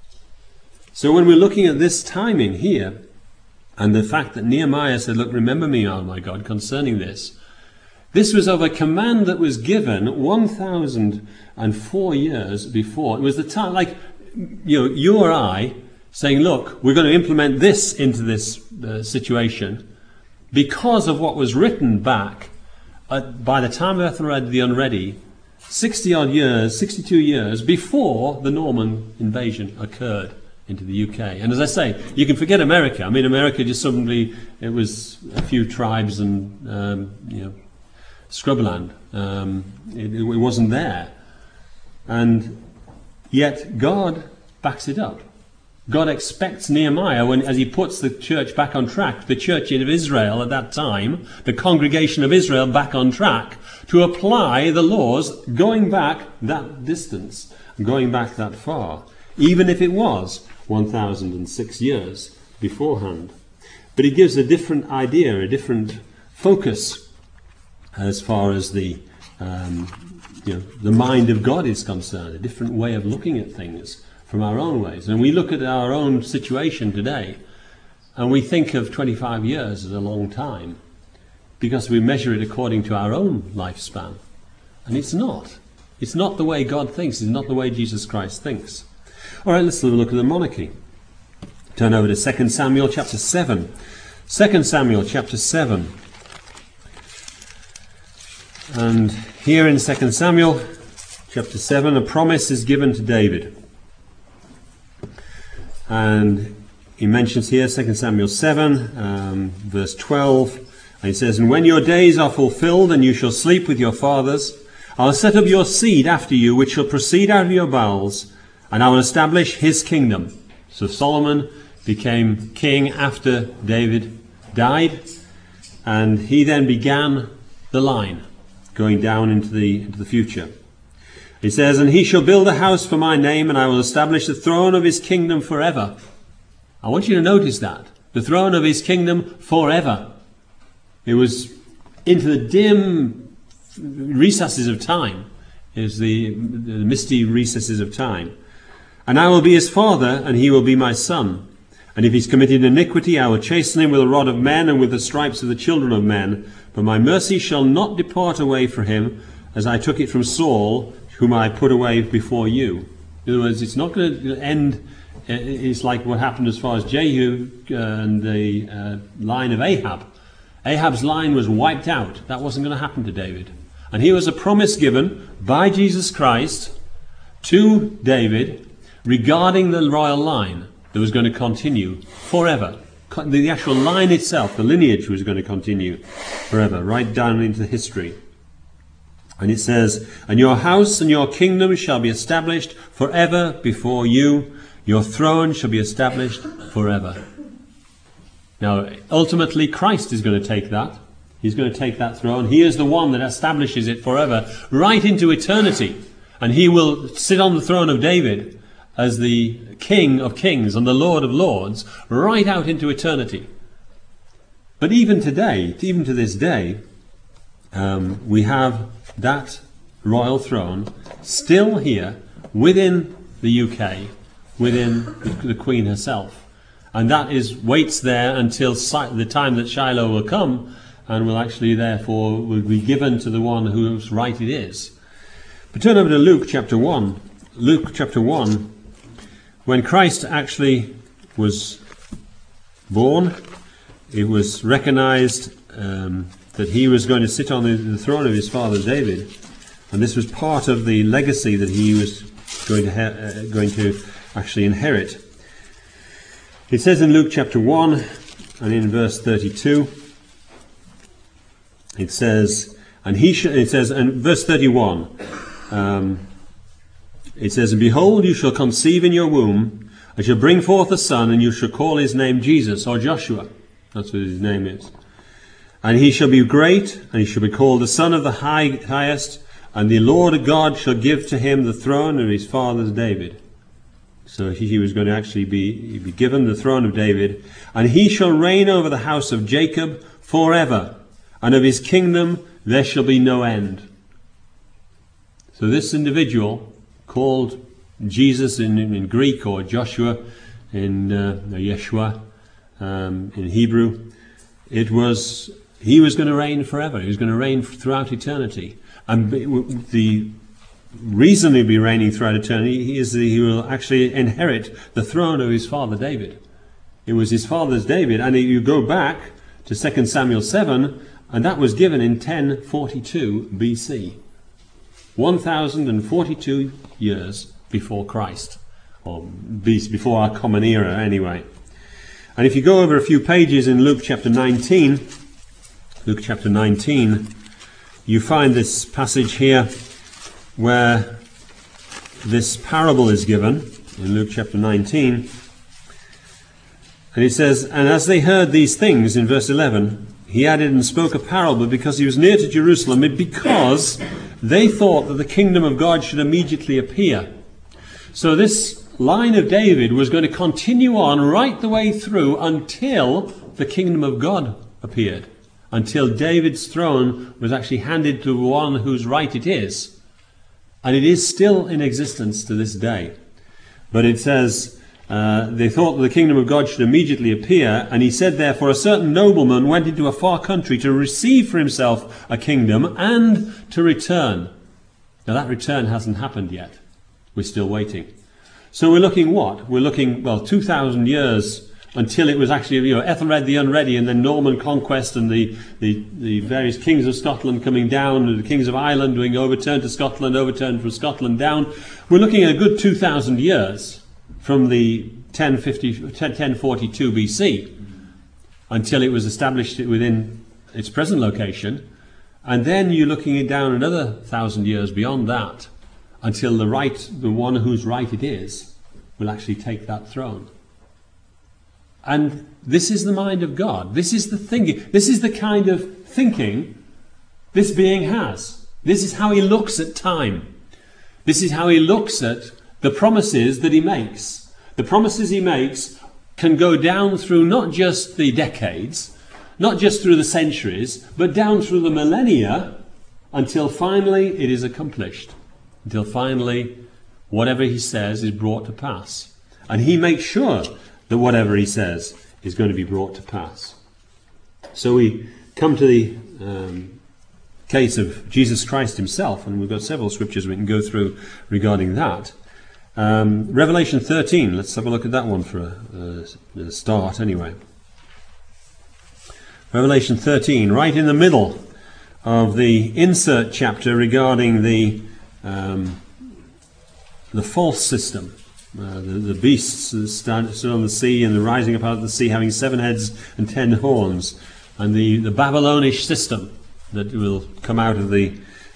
So when we're looking at this timing here, and the fact that Nehemiah said, look, remember me, oh my God, concerning this, this was of a command that was given one thousand four years before. It was the time, like, you know, you or I saying, look, we're going to implement this into this uh, situation because of what was written back at, by the time of Ethelred the Unready, sixty odd years, sixty-two years before the Norman invasion occurred into the U K. And as I say, you can forget America. I mean, America just suddenly, it was a few tribes and, um, you know, scrubland. Um, it, it wasn't there. And yet God backs it up. God expects Nehemiah, when, as he puts the church back on track, the church of Israel at that time, the congregation of Israel back on track, to apply the laws going back that distance, going back that far, even if it was one thousand six years beforehand. But he gives a different idea, a different focus as far as the um, you know, the mind of God is concerned, a different way of looking at things from our own ways. And we look at our own situation today and we think of twenty-five years as a long time because we measure it according to our own lifespan. And it's not. It's not the way God thinks. It's not the way Jesus Christ thinks. All right, let's have a look at the monarchy. Turn over to Second Samuel chapter seven. Second Samuel chapter seven. And here in Second Samuel chapter seven, a promise is given to David. And he mentions here, Second Samuel seven, um, verse twelve, and he says, and when your days are fulfilled and you shall sleep with your fathers, I'll set up your seed after you, which shall proceed out of your bowels, and I will establish his kingdom. So Solomon became king after David died, and he then began the line going down into the, into the future. He says, and he shall build a house for my name, and I will establish the throne of his kingdom forever. I want you to notice that. The throne of his kingdom forever. It was into the dim recesses of time. It was the, the misty recesses of time. And I will be his father, and he will be my son. And if he's committed iniquity, I will chasten him with the rod of men and with the stripes of the children of men. But my mercy shall not depart away from him, as I took it from Saul, whom I put away before you. In other words, it's not going to end. It's like what happened as far as Jehu and the uh, line of Ahab. Ahab's line was wiped out. That wasn't going to happen to David. And here was a promise given by Jesus Christ to David regarding the royal line that was going to continue forever. The actual line itself, the lineage, was going to continue forever, right down into history. And it says, "And your house and your kingdom shall be established forever before you. Your throne shall be established forever." Now, ultimately, Christ is going to take that. He's going to take that throne. He is the one that establishes it forever, right into eternity. And he will sit on the throne of David as the King of Kings and the Lord of Lords, right out into eternity. But even today, even to this day, um, we have that royal throne still here within the U K, within the, the Queen herself. And that is waits there until the time that Shiloh will come, and will actually therefore will be given to the one whose right it is. But turn over to Luke chapter one. Luke chapter one, when Christ actually was born, it was recognized um, that he was going to sit on the, the throne of his father David, and this was part of the legacy that he was going to ha- uh, going to actually inherit. It says in Luke chapter one and in verse thirty-two, it says, and he sh- it says, and verse thirty-one, um, it says, "And behold, you shall conceive in your womb, and shall bring forth a son, and you shall call his name Jesus," or Joshua. That's what his name is. "And he shall be great, and he shall be called the Son of the high, Highest, and the Lord God shall give to him the throne of his father David." So he, he was going to actually be, be given the throne of David. "And he shall reign over the house of Jacob forever, and of his kingdom there shall be no end." So this individual, called Jesus in, in Greek, or Joshua in uh, Yeshua um, in Hebrew, it was he was going to reign forever. He was going to reign throughout eternity. And the reason he'll be reigning throughout eternity is that he will actually inherit the throne of his father David. It was his father's David, and you go back to Second Samuel seven, and that was given in ten forty-two B C. one thousand forty-two years before Christ, or before our common era anyway. And if you go over a few pages in Luke chapter nineteen, Luke chapter nineteen, you find this passage here where this parable is given in Luke chapter nineteen. And it says, "And as they heard these things," in verse eleven, "he added and spoke a parable because he was near to Jerusalem, and because they thought that the kingdom of God should immediately appear." So this line of David was going to continue on right the way through until the kingdom of God appeared, until David's throne was actually handed to one whose right it is. And it is still in existence to this day. But it says, uh, they thought that the kingdom of God should immediately appear, and he said, "Therefore a certain nobleman went into a far country to receive for himself a kingdom and to return." Now that return hasn't happened yet. We're still waiting. So we're looking what? We're looking, well, two thousand years until it was actually, you know, Ethelred the Unready, and then Norman conquest, and the, the, the various kings of Scotland coming down, and the kings of Ireland doing overturn to Scotland, overturn from Scotland down. We're looking at a good two thousand years from the ten forty-two B C until it was established within its present location. And then you're looking at down another thousand years beyond that until the right, the one whose right it is, will actually take that throne. And this is the mind of God. This is the thinking. This is the kind of thinking this being has. This is how he looks at time. This is how he looks at the promises that he makes. The promises he makes can go down through not just the decades, not just through the centuries, but down through the millennia, until finally it is accomplished. Until finally whatever he says is brought to pass. And he makes sure that whatever he says is going to be brought to pass. So we come to the um, case of Jesus Christ himself, and we've got several scriptures we can go through regarding that. Um, Revelation thirteen, let's have a look at that one for a, a, a start anyway. Revelation thirteen, right in the middle of the insert chapter regarding the um, the false system. Uh, the, the beasts that stand, stood on the sea, and the rising up out of the sea, having seven heads and ten horns, and the, the Babylonish system that will come out of the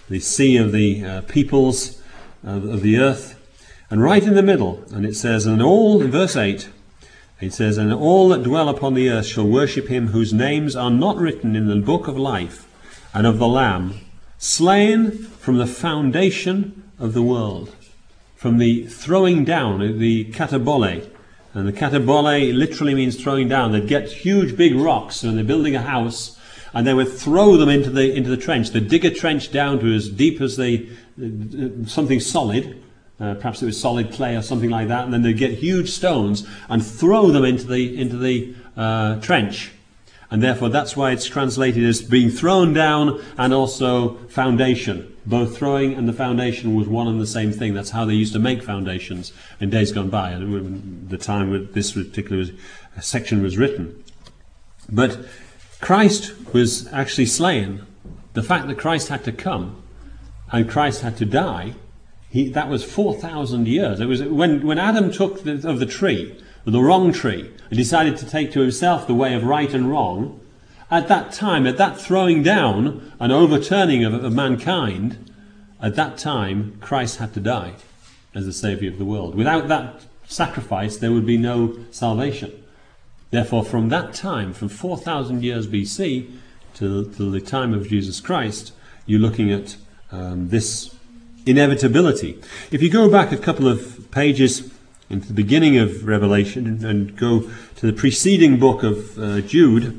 the sea of the uh, peoples of, of the earth. And right in the middle, and it says, and all, in verse eight, it says, and all that dwell upon the earth shall worship him whose names are not written in the book of life and of the Lamb, slain from the foundation of the world. From the throwing down, the katabole. And the katabole literally means throwing down. They'd get huge big rocks when they're building a house, and they would throw them into the into the trench. They'd dig a trench down to as deep as they, uh, something solid, uh, perhaps it was solid clay or something like that, and then they'd get huge stones and throw them into the into the uh, trench. And therefore that's why it's translated as being thrown down and also foundation. Both throwing and the foundation was one and the same thing. That's how they used to make foundations in days gone by, and the time when this particular section was written. But Christ was actually slain. The fact that Christ had to come and Christ had to die, he, that was four thousand years. It was when, when Adam took the, of the tree, the wrong tree, and decided to take to himself the way of right and wrong. At that time, at that throwing down and overturning of, of mankind, at that time, Christ had to die as the Saviour of the world. Without that sacrifice, there would be no salvation. Therefore, from that time, from four thousand years B C to, to the time of Jesus Christ, you're looking at um, this inevitability. If you go back a couple of pages into the beginning of Revelation and, and go to the preceding book of uh, Jude,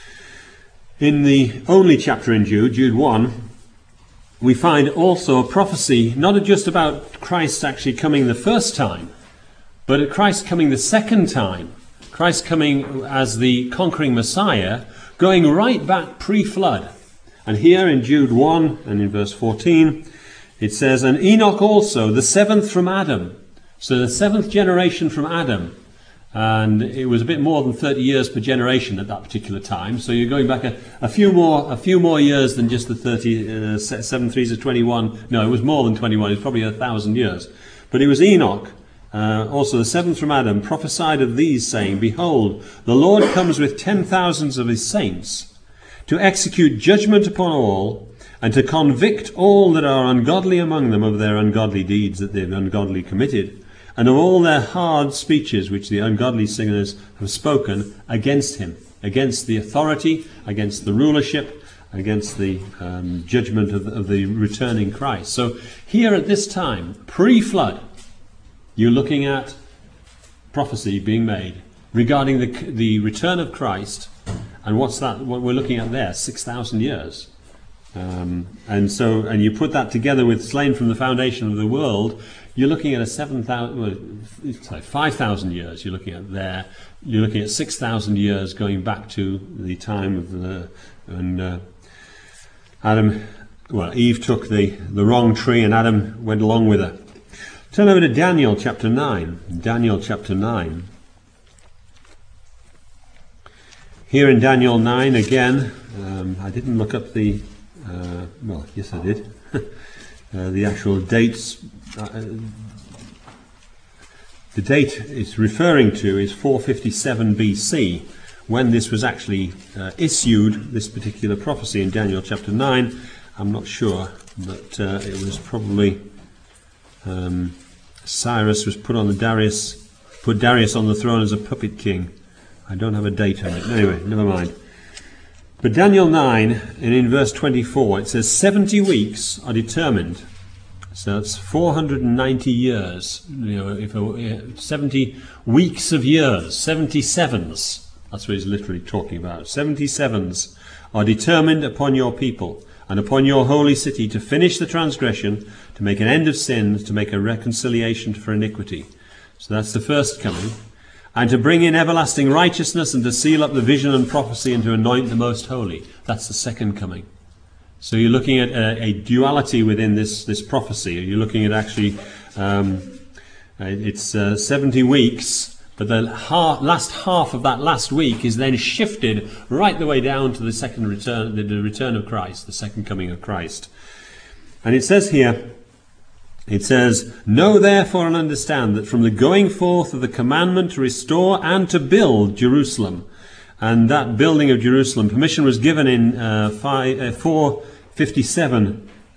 in the only chapter in Jude, Jude one, we find also a prophecy not just about Christ actually coming the first time, but Christ coming the second time. Christ coming as the conquering Messiah, going right back pre-flood. And here in Jude one and in verse fourteen, it says, and Enoch also, the seventh from Adam. So the seventh generation from Adam. And it was a bit more than thirty years per generation at that particular time. So you're going back a, a few more a few more years than just the thirty, uh, seven threes of twenty-one. No, it was more than twenty-one. It was probably a thousand years. But it was Enoch, uh, also the seventh from Adam, prophesied of these, saying, behold, the Lord comes with ten thousands of his saints to execute judgment upon all, and to convict all that are ungodly among them of their ungodly deeds that they've ungodly committed, and of all their hard speeches which the ungodly sinners have spoken against him, against the authority, against the rulership, against the um, judgment of, of the returning Christ. So here at this time, pre-flood, you're looking at prophecy being made regarding the, the return of Christ. And what's that? What we're looking at there, six thousand years. Um, and so, and you put that together with slain from the foundation of the world, you're looking at a seven thousand, well, sorry, five thousand years. You're looking at there. You're looking at six thousand years going back to the time of the when uh, Adam, well, Eve took the the wrong tree, and Adam went along with her. Turn over to Daniel chapter nine. Daniel chapter nine. Here in Daniel nine again, um, I didn't look up the. Uh, well, yes, I did. uh, the actual dates. Uh, the date it's referring to is four fifty-seven B C, when this was actually uh, issued, this particular prophecy in Daniel chapter nine. I'm not sure, but uh, it was probably um, Cyrus was put on the Darius, put Darius on the throne as a puppet king. I don't have a date on it. Anyway, never mind. But Daniel nine, and in verse twenty-four, it says seventy weeks are determined. So that's four hundred ninety years. You know, if a, seventy weeks of years, seventy sevens. That's what he's literally talking about. seventy sevens are determined upon your people and upon your holy city to finish the transgression, to make an end of sins, to make a reconciliation for iniquity. So that's the first coming. And to bring in everlasting righteousness, and to seal up the vision and prophecy, and to anoint the most holy. That's the second coming. So you're looking at a, a duality within this, this prophecy. You're looking at actually, um, it's uh, seventy weeks, but the half, last half of that last week is then shifted right the way down to the second return, the, the return of Christ, the second coming of Christ. And it says here, it says, know therefore and understand that from the going forth of the commandment to restore and to build Jerusalem, and that building of Jerusalem, permission was given in uh, five, uh, four fifty-seven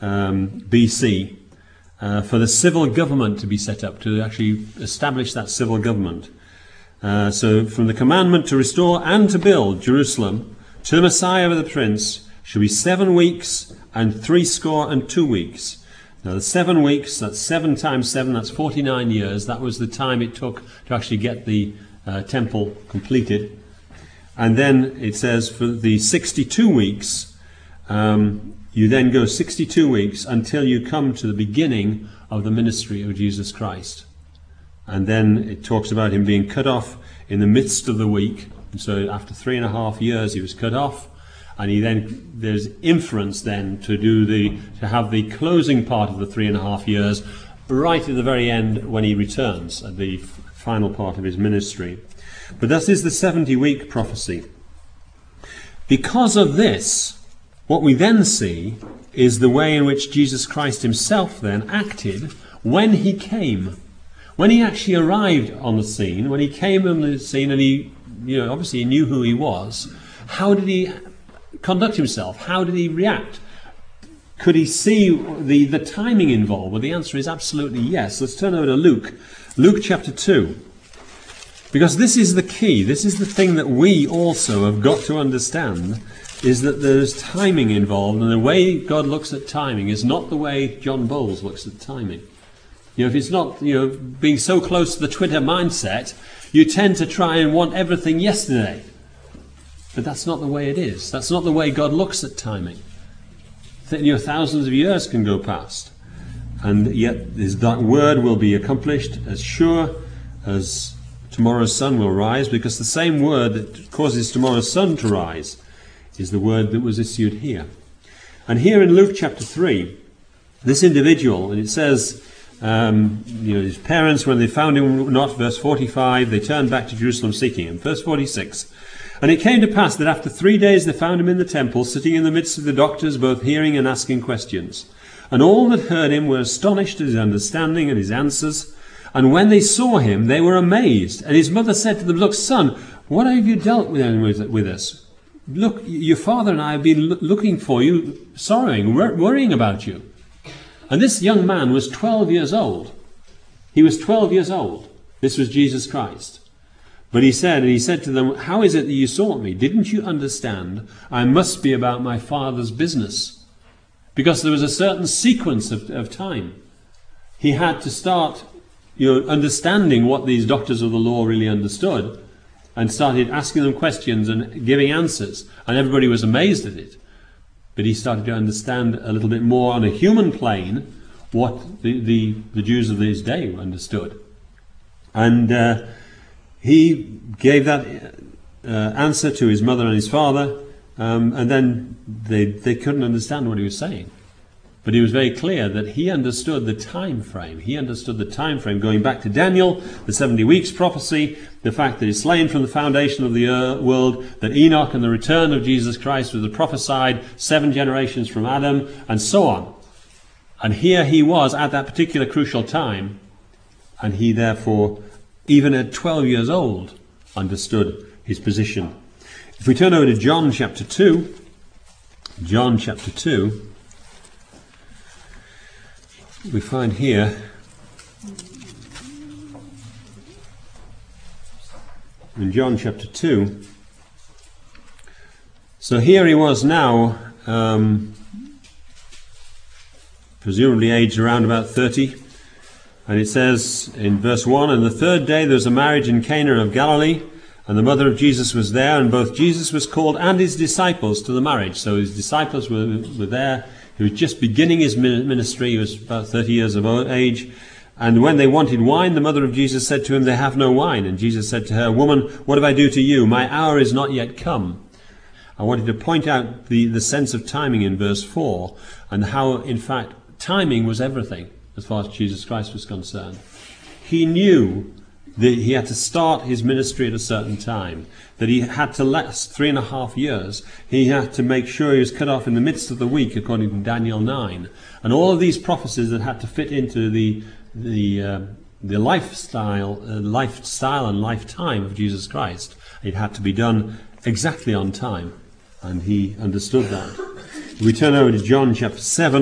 um, B C, uh, for the civil government to be set up, to actually establish that civil government. Uh, so from the commandment to restore and to build Jerusalem to the Messiah of the Prince shall be seven weeks and three score and two weeks. Now the seven weeks, that's seven times seven, that's forty-nine years. That was the time it took to actually get the uh, temple completed. And then it says for the sixty-two weeks, um, you then go sixty-two weeks until you come to the beginning of the ministry of Jesus Christ. And then it talks about him being cut off in the midst of the week. And so after three and a half years he was cut off. And he then, there's inference then to do the, to have the closing part of the three and a half years right at the very end when he returns at the f- final part of his ministry. But this is the seventy week prophecy. Because of this, what we then see is the way in which Jesus Christ himself then acted when he came. When he actually arrived on the scene, when he came on the scene and he, you know, obviously he knew who he was, how did he conduct himself? How did he react? Could he see the, the timing involved? Well, the answer is absolutely yes. Let's turn over to Luke. Luke chapter two. Because this is the key. This is the thing that we also have got to understand, is that there's timing involved, and the way God looks at timing is not the way John Bowles looks at timing. You know, if it's not, you know, being so close to the Twitter mindset, you tend to try and want everything yesterday. But that's not the way it is. That's not the way God looks at timing. You know, thousands of years can go past, and yet his word will be accomplished as sure as tomorrow's sun will rise, because the same word that causes tomorrow's sun to rise is the word that was issued here. And here in Luke chapter three, this individual, and it says, um, you know, his parents, when they found him not, verse forty-five, they turned back to Jerusalem seeking him. Verse forty-six, and it came to pass that after three days they found him in the temple, sitting in the midst of the doctors, both hearing and asking questions. And all that heard him were astonished at his understanding and his answers. And when they saw him, they were amazed. And his mother said to them, look, son, what have you dealt with, with us? Look, your father and I have been lo- looking for you, sorrowing, wor- worrying about you. And this young man was twelve years old. He was twelve years old. This was Jesus Christ. But he said, and he said to them, how is it that you sought me? Didn't you understand? I must be about my father's business. Because there was a certain sequence of, of time. He had to start, you know, understanding what these doctors of the law really understood, and started asking them questions and giving answers, and everybody was amazed at it. But he started to understand a little bit more on a human plane what the, the, the Jews of his day understood. And uh, he gave that uh, answer to his mother and his father, um, and then they, they couldn't understand what he was saying. But he was very clear that he understood the time frame. He understood the time frame going back to Daniel, the seventy weeks prophecy, the fact that he's slain from the foundation of the world, that Enoch and the return of Jesus Christ was prophesied seven generations from Adam, and so on. And here he was at that particular crucial time, and he therefore, even at twelve years old, understood his position. If we turn over to John chapter two, John chapter two, we find here in John chapter two, so here he was now, um, presumably aged around about thirty, and it says in verse one, and the third day there was a marriage in Cana of Galilee, and the mother of Jesus was there, and both Jesus was called and his disciples to the marriage. So his disciples were, were there. He was just beginning his ministry. He was about thirty years of age. And when they wanted wine, the mother of Jesus said to him, they have no wine. And Jesus said to her, woman, what do I do to you? My hour is not yet come. I wanted to point out the, the sense of timing in verse four, and how, in fact, timing was everything as far as Jesus Christ was concerned. He knew that he had to start his ministry at a certain time, that he had to last three and a half years. He had to make sure he was cut off in the midst of the week, according to Daniel nine. And all of these prophecies that had to fit into the the uh, the lifestyle, uh, lifestyle and lifetime of Jesus Christ, it had to be done exactly on time, and he understood that. We turn over to John chapter seven,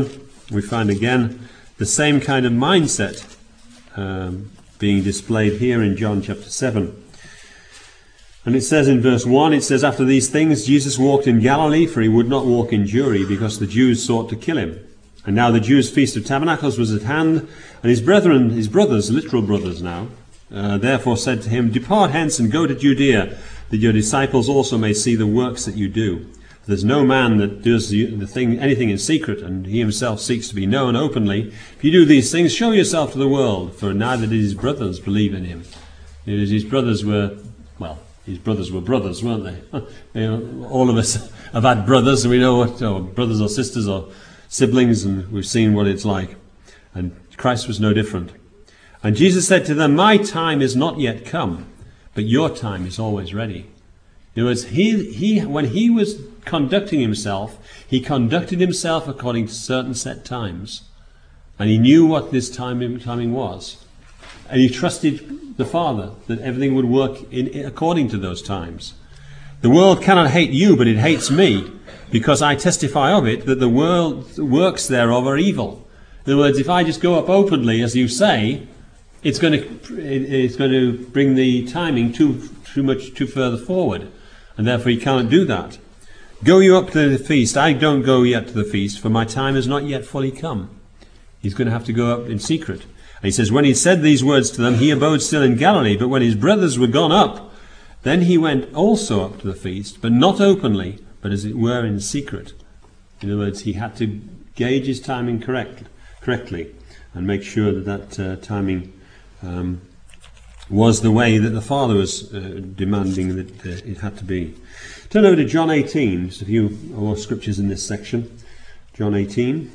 we find again the same kind of mindset um, being displayed here in John chapter seven. And it says in verse one, it says, "After these things Jesus walked in Galilee, for he would not walk in Jewry, because the Jews sought to kill him. And now the Jews' feast of tabernacles was at hand, and his brethren, his brothers, literal brothers now, uh, therefore said to him, Depart hence and go to Judea, that your disciples also may see the works that you do. For there's no man that does the, the thing, anything in secret, and he himself seeks to be known openly. If you do these things, show yourself to the world, for neither did his brothers believe in him." His brothers were, well, his brothers were brothers, weren't they? You know, all of us have had brothers, and we know what, or brothers or sisters or siblings, and we've seen what it's like. And Christ was no different. And Jesus said to them, "My time is not yet come, but your time is always ready." In other words, he, he, when he was conducting himself, he conducted himself according to certain set times. And he knew what this timing, timing was. And he trusted the Father that everything would work in, according to those times. "The world cannot hate you, but it hates me, because I testify of it that the world works thereof are evil." In other words, if I just go up openly, as you say, it's going to it's going to bring the timing too too much too further forward, and therefore he cannot do that. "Go you up to the feast. I don't go yet to the feast, for my time is not yet fully come." He's going to have to go up in secret. And he says, "When he said these words to them, he abode still in Galilee. But when his brothers were gone up, then he went also up to the feast, but not openly, but as it were in secret." In other words, he had to gauge his timing correct, correctly and make sure that that uh, timing um, was the way that the Father was uh, demanding that uh, it had to be. Turn over to John eighteen, just a few more scriptures in this section. John eighteen,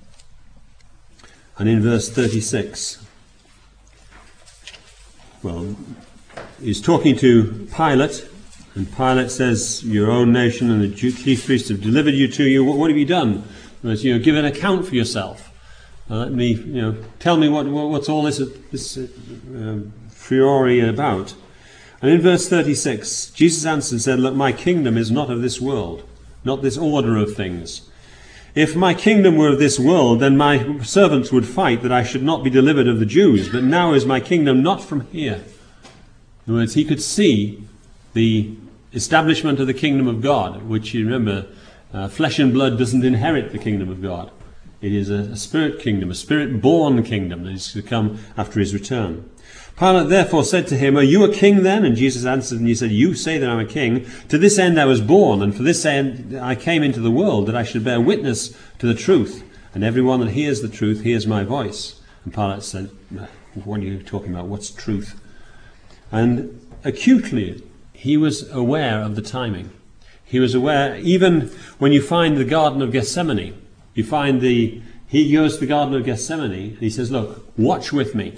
and in verse thirty-six. Well, he's talking to Pilate, and Pilate says, "Your own nation and the chief priests have delivered you to you. What, what have you done? You know, give an account for yourself. Uh, let me, you know, tell me what, what what's all this this uh, furore about." And in verse thirty-six, Jesus answered and said, "Look, my kingdom is not of this world, not this order of things. If my kingdom were of this world, then my servants would fight that I should not be delivered of the Jews. But now is my kingdom not from here." In other words, he could see the establishment of the kingdom of God, which, you remember, uh, flesh and blood doesn't inherit the kingdom of God. It is a, a spirit kingdom, a spirit-born kingdom that is to come after his return. Pilate therefore said to him, "Are you a king then?" And Jesus answered and he said, "You say that I'm a king. To this end I was born, and for this end I came into the world, that I should bear witness to the truth. And everyone that hears the truth hears my voice." And Pilate said, "What are you talking about? What's truth?" And acutely he was aware of the timing. He was aware, even when you find the Garden of Gethsemane, you find the, he goes to the Garden of Gethsemane and he says, "Look, watch with me."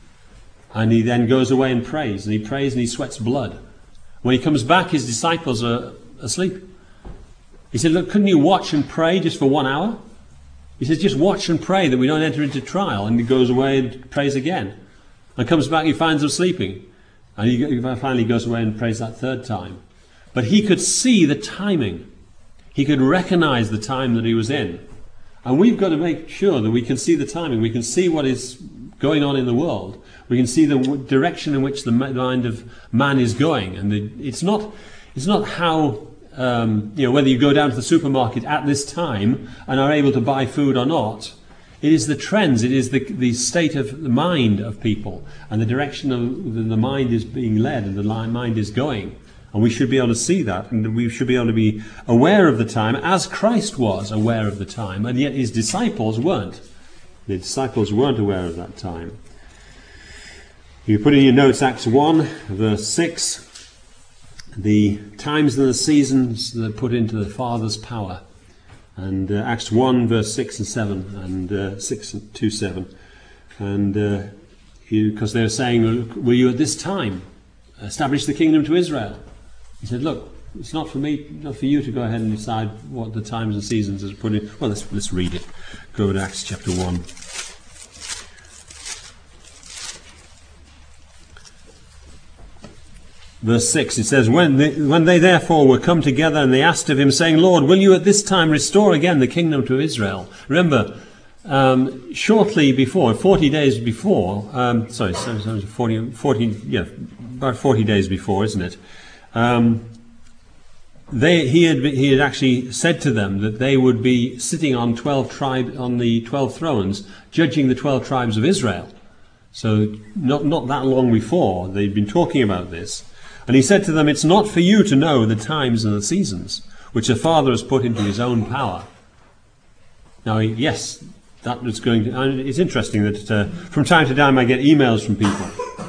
And he then goes away and prays, and he prays and he sweats blood. When he comes back, his disciples are asleep. He said, "Look, couldn't you watch and pray just for one hour?" He says, "Just watch and pray that we don't enter into trial." And he goes away and prays again. And comes back, he finds them sleeping. And he finally goes away and prays that third time. But he could see the timing. He could recognize the time that he was in. And we've got to make sure that we can see the timing. We can see what is going on in the world. We can see the w- direction in which the mind of man is going. And the, it's not it's not how, um, you know, whether you go down to the supermarket at this time and are able to buy food or not. It is the trends, it is the, the state of the mind of people and the direction of the, the mind is being led and the mind is going. And we should be able to see that, and we should be able to be aware of the time as Christ was aware of the time, and yet his disciples weren't. The disciples weren't aware of that time. You put in your notes Acts one, verse six, the times and the seasons that are put into the Father's power. And uh, Acts one, verse six and seven, and uh, six to seven. And uh, because they're saying, "Will you at this time establish the kingdom to Israel?" He said, "Look, it's not for me, not for you to go ahead and decide what the times and seasons is put in." Well, let's let's read it. Go to Acts chapter one. Verse six, it says, when they, when they therefore were come together, and they asked of him, saying, "Lord, will you at this time restore again the kingdom to Israel?" Remember, um, shortly before, forty days before, um, sorry, sorry, forty, forty, yeah, about forty days before, isn't it? Um, they, he had he had actually said to them that they would be sitting on twelve tribe on the twelve thrones, judging the twelve tribes of Israel. So not not that long before they'd been talking about this, and he said to them, "It's not for you to know the times and the seasons which the Father has put into His own power." Now, yes, that was going to, and it's interesting that uh, from time to time I get emails from people.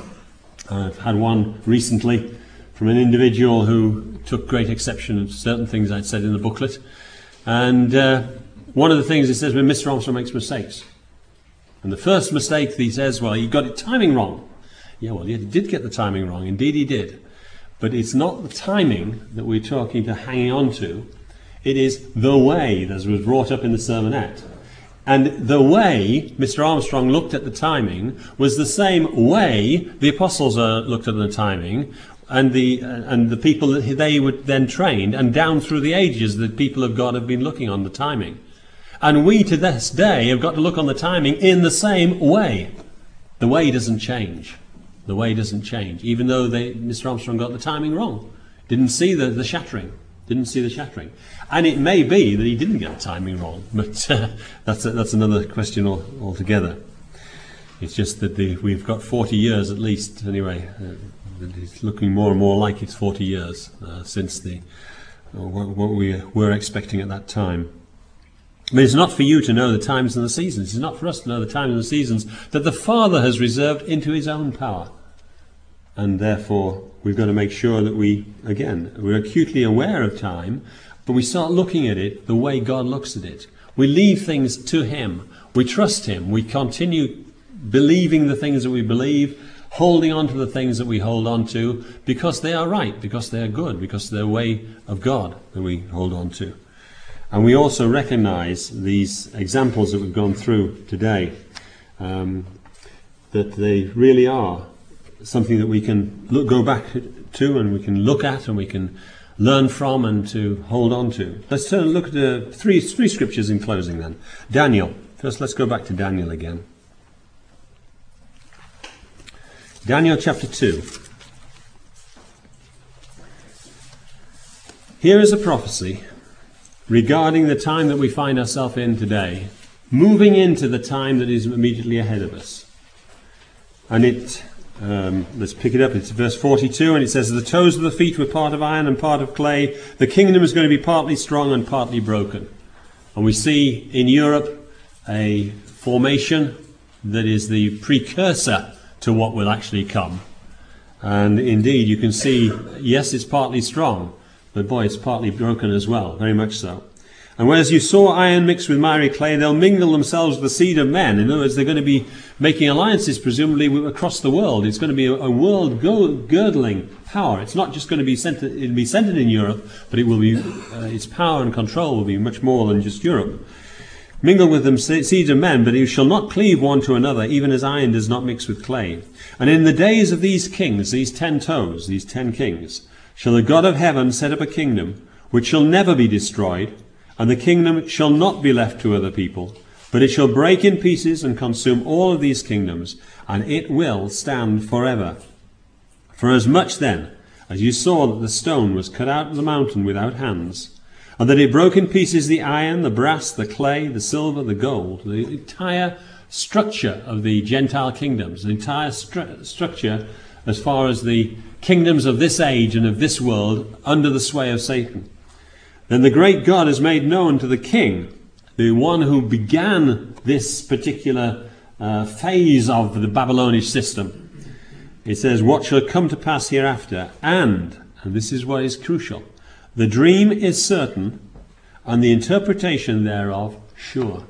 I've had one recently from an individual who took great exception to certain things I'd said in the booklet. And uh, one of the things he says, when Mister Armstrong makes mistakes. And the first mistake he says, well, he got the timing wrong. Yeah, well, he did get the timing wrong. Indeed he did. But it's not the timing that we're talking to hanging on to. It is the way, as was brought up in the sermonette. And the way Mister Armstrong looked at the timing was the same way the apostles uh, looked at the timing, and the uh, and the people that they would then trained, and down through the ages the people of God have been looking on the timing. And we to this day have got to look on the timing in the same way. The way doesn't change. The way doesn't change, even though they, Mister Armstrong got the timing wrong. Didn't see the, the shattering. Didn't see the shattering. And it may be that he didn't get the timing wrong, but uh, that's a, that's another question all, altogether. It's just that the, we've got forty years at least, anyway. Uh, it's looking more and more like it's forty years uh, since the uh, what, what we were expecting at that time. But it's not for you to know the times and the seasons. It's not for us to know the times and the seasons that the Father has reserved into His own power. And therefore, we've got to make sure that we, again, we're acutely aware of time, but we start looking at it the way God looks at it. We leave things to Him. We trust Him. We continue believing the things that we believe, holding on to the things that we hold on to, because they are right, because they are good, because they're the way of God that we hold on to. And we also recognize these examples that we've gone through today, um, that they really are something that we can look, go back to, and we can look at, and we can learn from, and to hold on to. Let's turn and look at uh, three, three scriptures in closing then. Daniel. First, let's go back to Daniel again. Daniel chapter two. Here is a prophecy regarding the time that we find ourselves in today, moving into the time that is immediately ahead of us. And it, um, let's pick it up, it's verse forty-two, and it says, "The toes of the feet were part of iron and part of clay. The kingdom is going to be partly strong and partly broken." And we see in Europe a formation that is the precursor to what will actually come. And indeed, you can see, yes, it's partly strong, but boy, it's partly broken as well, very much so. "And whereas you saw iron mixed with miry clay, they'll mingle themselves with the seed of men." In other words, they're going to be making alliances, presumably, across the world. It's going to be a, a world-girdling power. It's not just going to be centered, it'll be centered in Europe, but it will be, uh, its power and control will be much more than just Europe. "Mingle with them seeds of men, but you shall not cleave one to another, even as iron does not mix with clay. And in the days of these kings," these ten toes, these ten kings, "shall the God of heaven set up a kingdom, which shall never be destroyed, and the kingdom shall not be left to other people, but it shall break in pieces and consume all of these kingdoms, and it will stand forever. For as much then as you saw that the stone was cut out of the mountain without hands, and that it broke in pieces the iron, the brass, the clay, the silver, the gold," the entire structure of the Gentile kingdoms, the entire stru- structure as far as the kingdoms of this age and of this world under the sway of Satan. "Then the great God has made known to the king," the one who began this particular uh, phase of the Babylonish system. It says, "What shall come to pass hereafter, and," and this is what is crucial, "the dream is certain, and the interpretation thereof sure."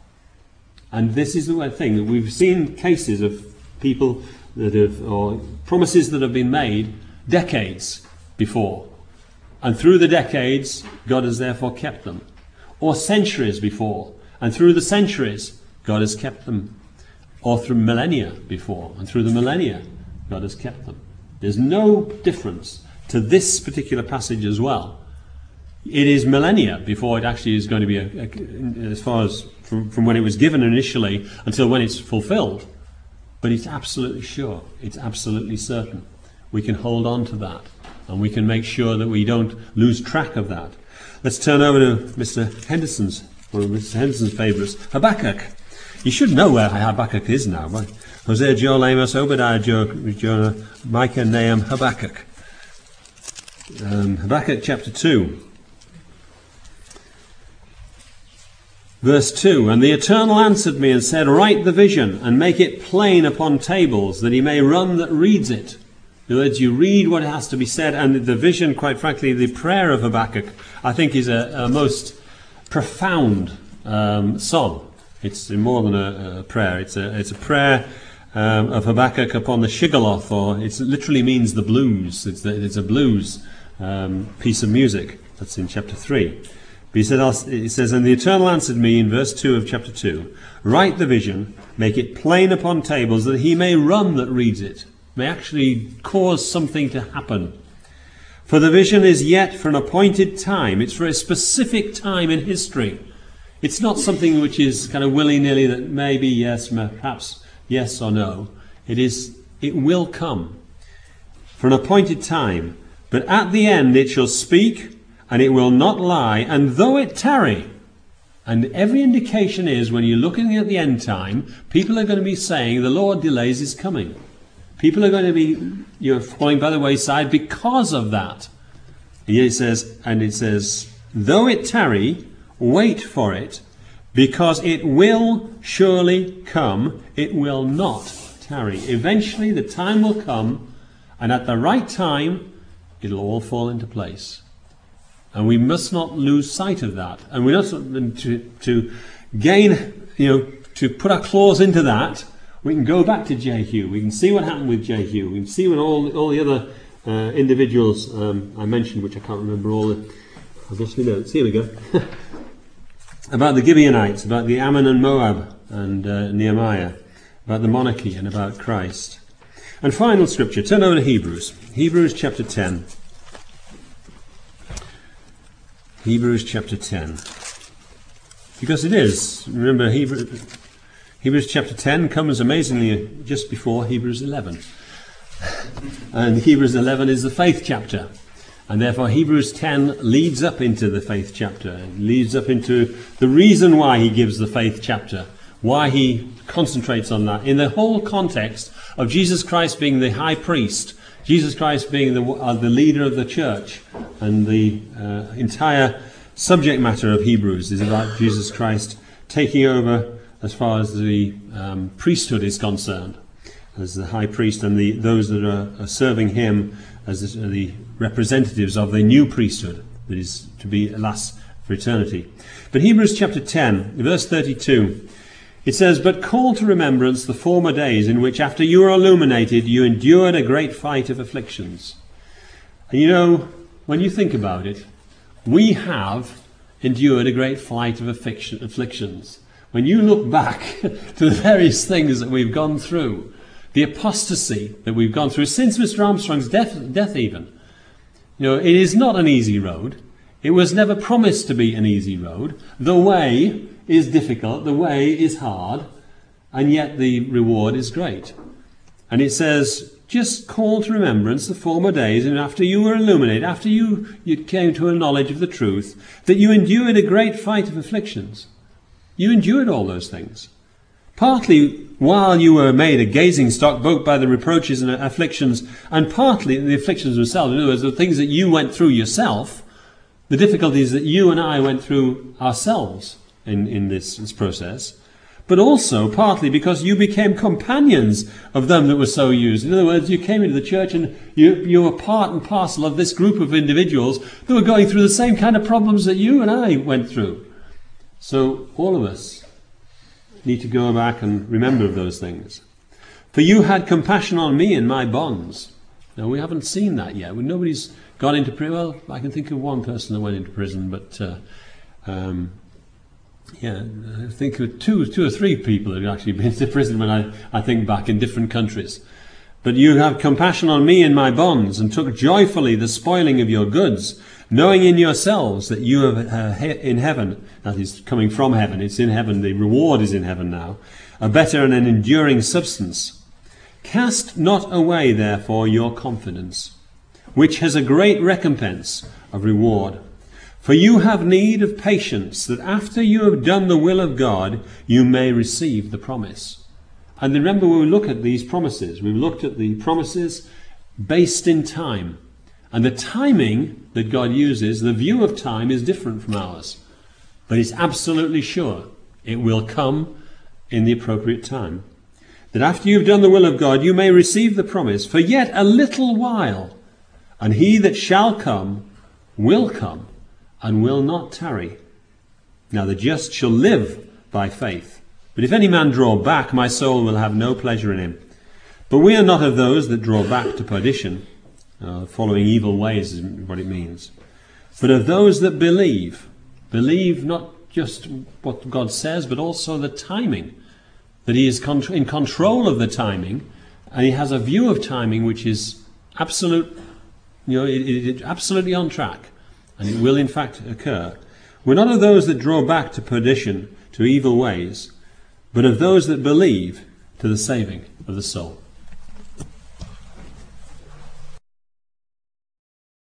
And this is the thing that we've seen cases of people that have, or promises that have been made decades before. And through the decades, God has therefore kept them. Or centuries before, and through the centuries, God has kept them. Or through millennia before, and through the millennia, God has kept them. There's no difference to this particular passage as well. it is millennia before it actually is going to be, a, a, as far as from, from when it was given initially until when it's fulfilled. But it's absolutely sure. It's absolutely certain. We can hold on to that, and we can make sure that we don't lose track of that. Let's turn over to Mister Henderson's, one of Mister Henderson's favourites, Habakkuk. You should know where Habakkuk is now, right? Hosea, Joel, Amos, Obadiah, Jonah, Micah, Nahum, Habakkuk. Um, Habakkuk chapter two. Verse two, and the Eternal answered me and said, write the vision and make it plain upon tables, that he may run that reads it. In other words, you read what has to be said, and the vision, quite frankly, the prayer of Habakkuk, I think is a, a most profound um, song. It's more than a, a prayer. It's a, it's a prayer um, of Habakkuk upon the Shigaloth, or it literally means the blues. It's, the, it's a blues um, piece of music. That's in chapter three. But he said, it says, and the Eternal answered me in verse two of chapter two, write the vision, make it plain upon tables, that he may run that reads it, may actually cause something to happen. For the vision is yet for an appointed time. It's for a specific time in history. It's not something which is kind of willy-nilly that maybe yes, perhaps yes or no. It is, it will come for an appointed time. But at the end it shall speak, and it will not lie, and though it tarry, and every indication is when you're looking at the end time, people are going to be saying the Lord delays his coming. People are going to be, you know, falling by the wayside because of that. And yet it says, and it says, though it tarry, wait for it, because it will surely come, it will not tarry. Eventually the time will come, and at the right time, it'll all fall into place. And we must not lose sight of that. And we must to, to gain, you know, to put our claws into that. We can go back to Jehu. We can see what happened with Jehu. We can see what all all the other uh, individuals um, I mentioned, which I can't remember all the. I've lost my notes. Here we go. About the Gibeonites, about the Ammon and Moab, and uh, Nehemiah, about the monarchy, and about Christ. And final scripture. Turn over to Hebrews. Hebrews chapter ten. Hebrews chapter ten. Because it is. Remember, Hebrews, Hebrews chapter ten comes amazingly just before Hebrews eleven. And Hebrews eleven is the faith chapter. And therefore Hebrews ten leads up into the faith chapter. It leads up into the reason why he gives the faith chapter. Why he concentrates on that. In the whole context of Jesus Christ being the high priest, Jesus Christ being the, uh, the leader of the church, and the uh, entire subject matter of Hebrews is about Jesus Christ taking over as far as the um, priesthood is concerned, as the high priest, and the those that are, are serving him as the, the representatives of the new priesthood that is to be last for eternity. But Hebrews chapter ten, verse thirty-two, it says, but call to remembrance the former days in which after you were illuminated you endured a great fight of afflictions. And you know, when you think about it, we have endured a great fight of affliction, afflictions. When you look back to the various things that we've gone through, the apostasy that we've gone through since Mister Armstrong's death, death even, you know, it is not an easy road. It was never promised to be an easy road. The way is difficult, the way is hard, and yet the reward is great. And it says, just call to remembrance the former days, and after you were illuminated, after you, you came to a knowledge of the truth, that you endured a great fight of afflictions. You endured all those things. Partly while you were made a gazing stock, both by the reproaches and afflictions, and partly the afflictions themselves. In other words, the things that you went through yourself, the difficulties that you and I went through ourselves in, in this, this process, but also partly because you became companions of them that were so used. In other words, you came into the church and you, you were part and parcel of this group of individuals that were going through the same kind of problems that you and I went through. So all of us need to go back and remember those things. For you had compassion on me in my bonds. Now, we haven't seen that yet. Nobody's gone into prison. Well, I can think of one person that went into prison, but uh, um, yeah, I think of two, two or three people who have actually been to prison when I, I think back in different countries. But you have compassion on me in my bonds, and took joyfully the spoiling of your goods. knowing in yourselves that you are uh, he- in heaven, that is coming from heaven, it's in heaven, the reward is in heaven now, a better and an enduring substance. Cast not away, therefore, your confidence, which has a great recompense of reward. For you have need of patience, that after you have done the will of God, you may receive the promise. And remember, when we look at these promises, we've looked at the promises based in time. And the timing that God uses, the view of time, is different from ours. But it's absolutely sure it will come in the appropriate time. That after you've done the will of God, you may receive the promise. For yet a little while, and he that shall come will come, and will not tarry. Now the just shall live by faith. But if any man draw back, my soul will have no pleasure in him. But we are not of those that draw back to perdition. Uh, following evil ways is what it means. But of those that believe. Believe not just what God says, but also the timing. That he is con- in control of the timing, and he has a view of timing which is absolute, you know, it, it, it absolutely on track. And it will in fact occur. We're not of those that draw back to perdition, to evil ways, but of those that believe to the saving of the soul.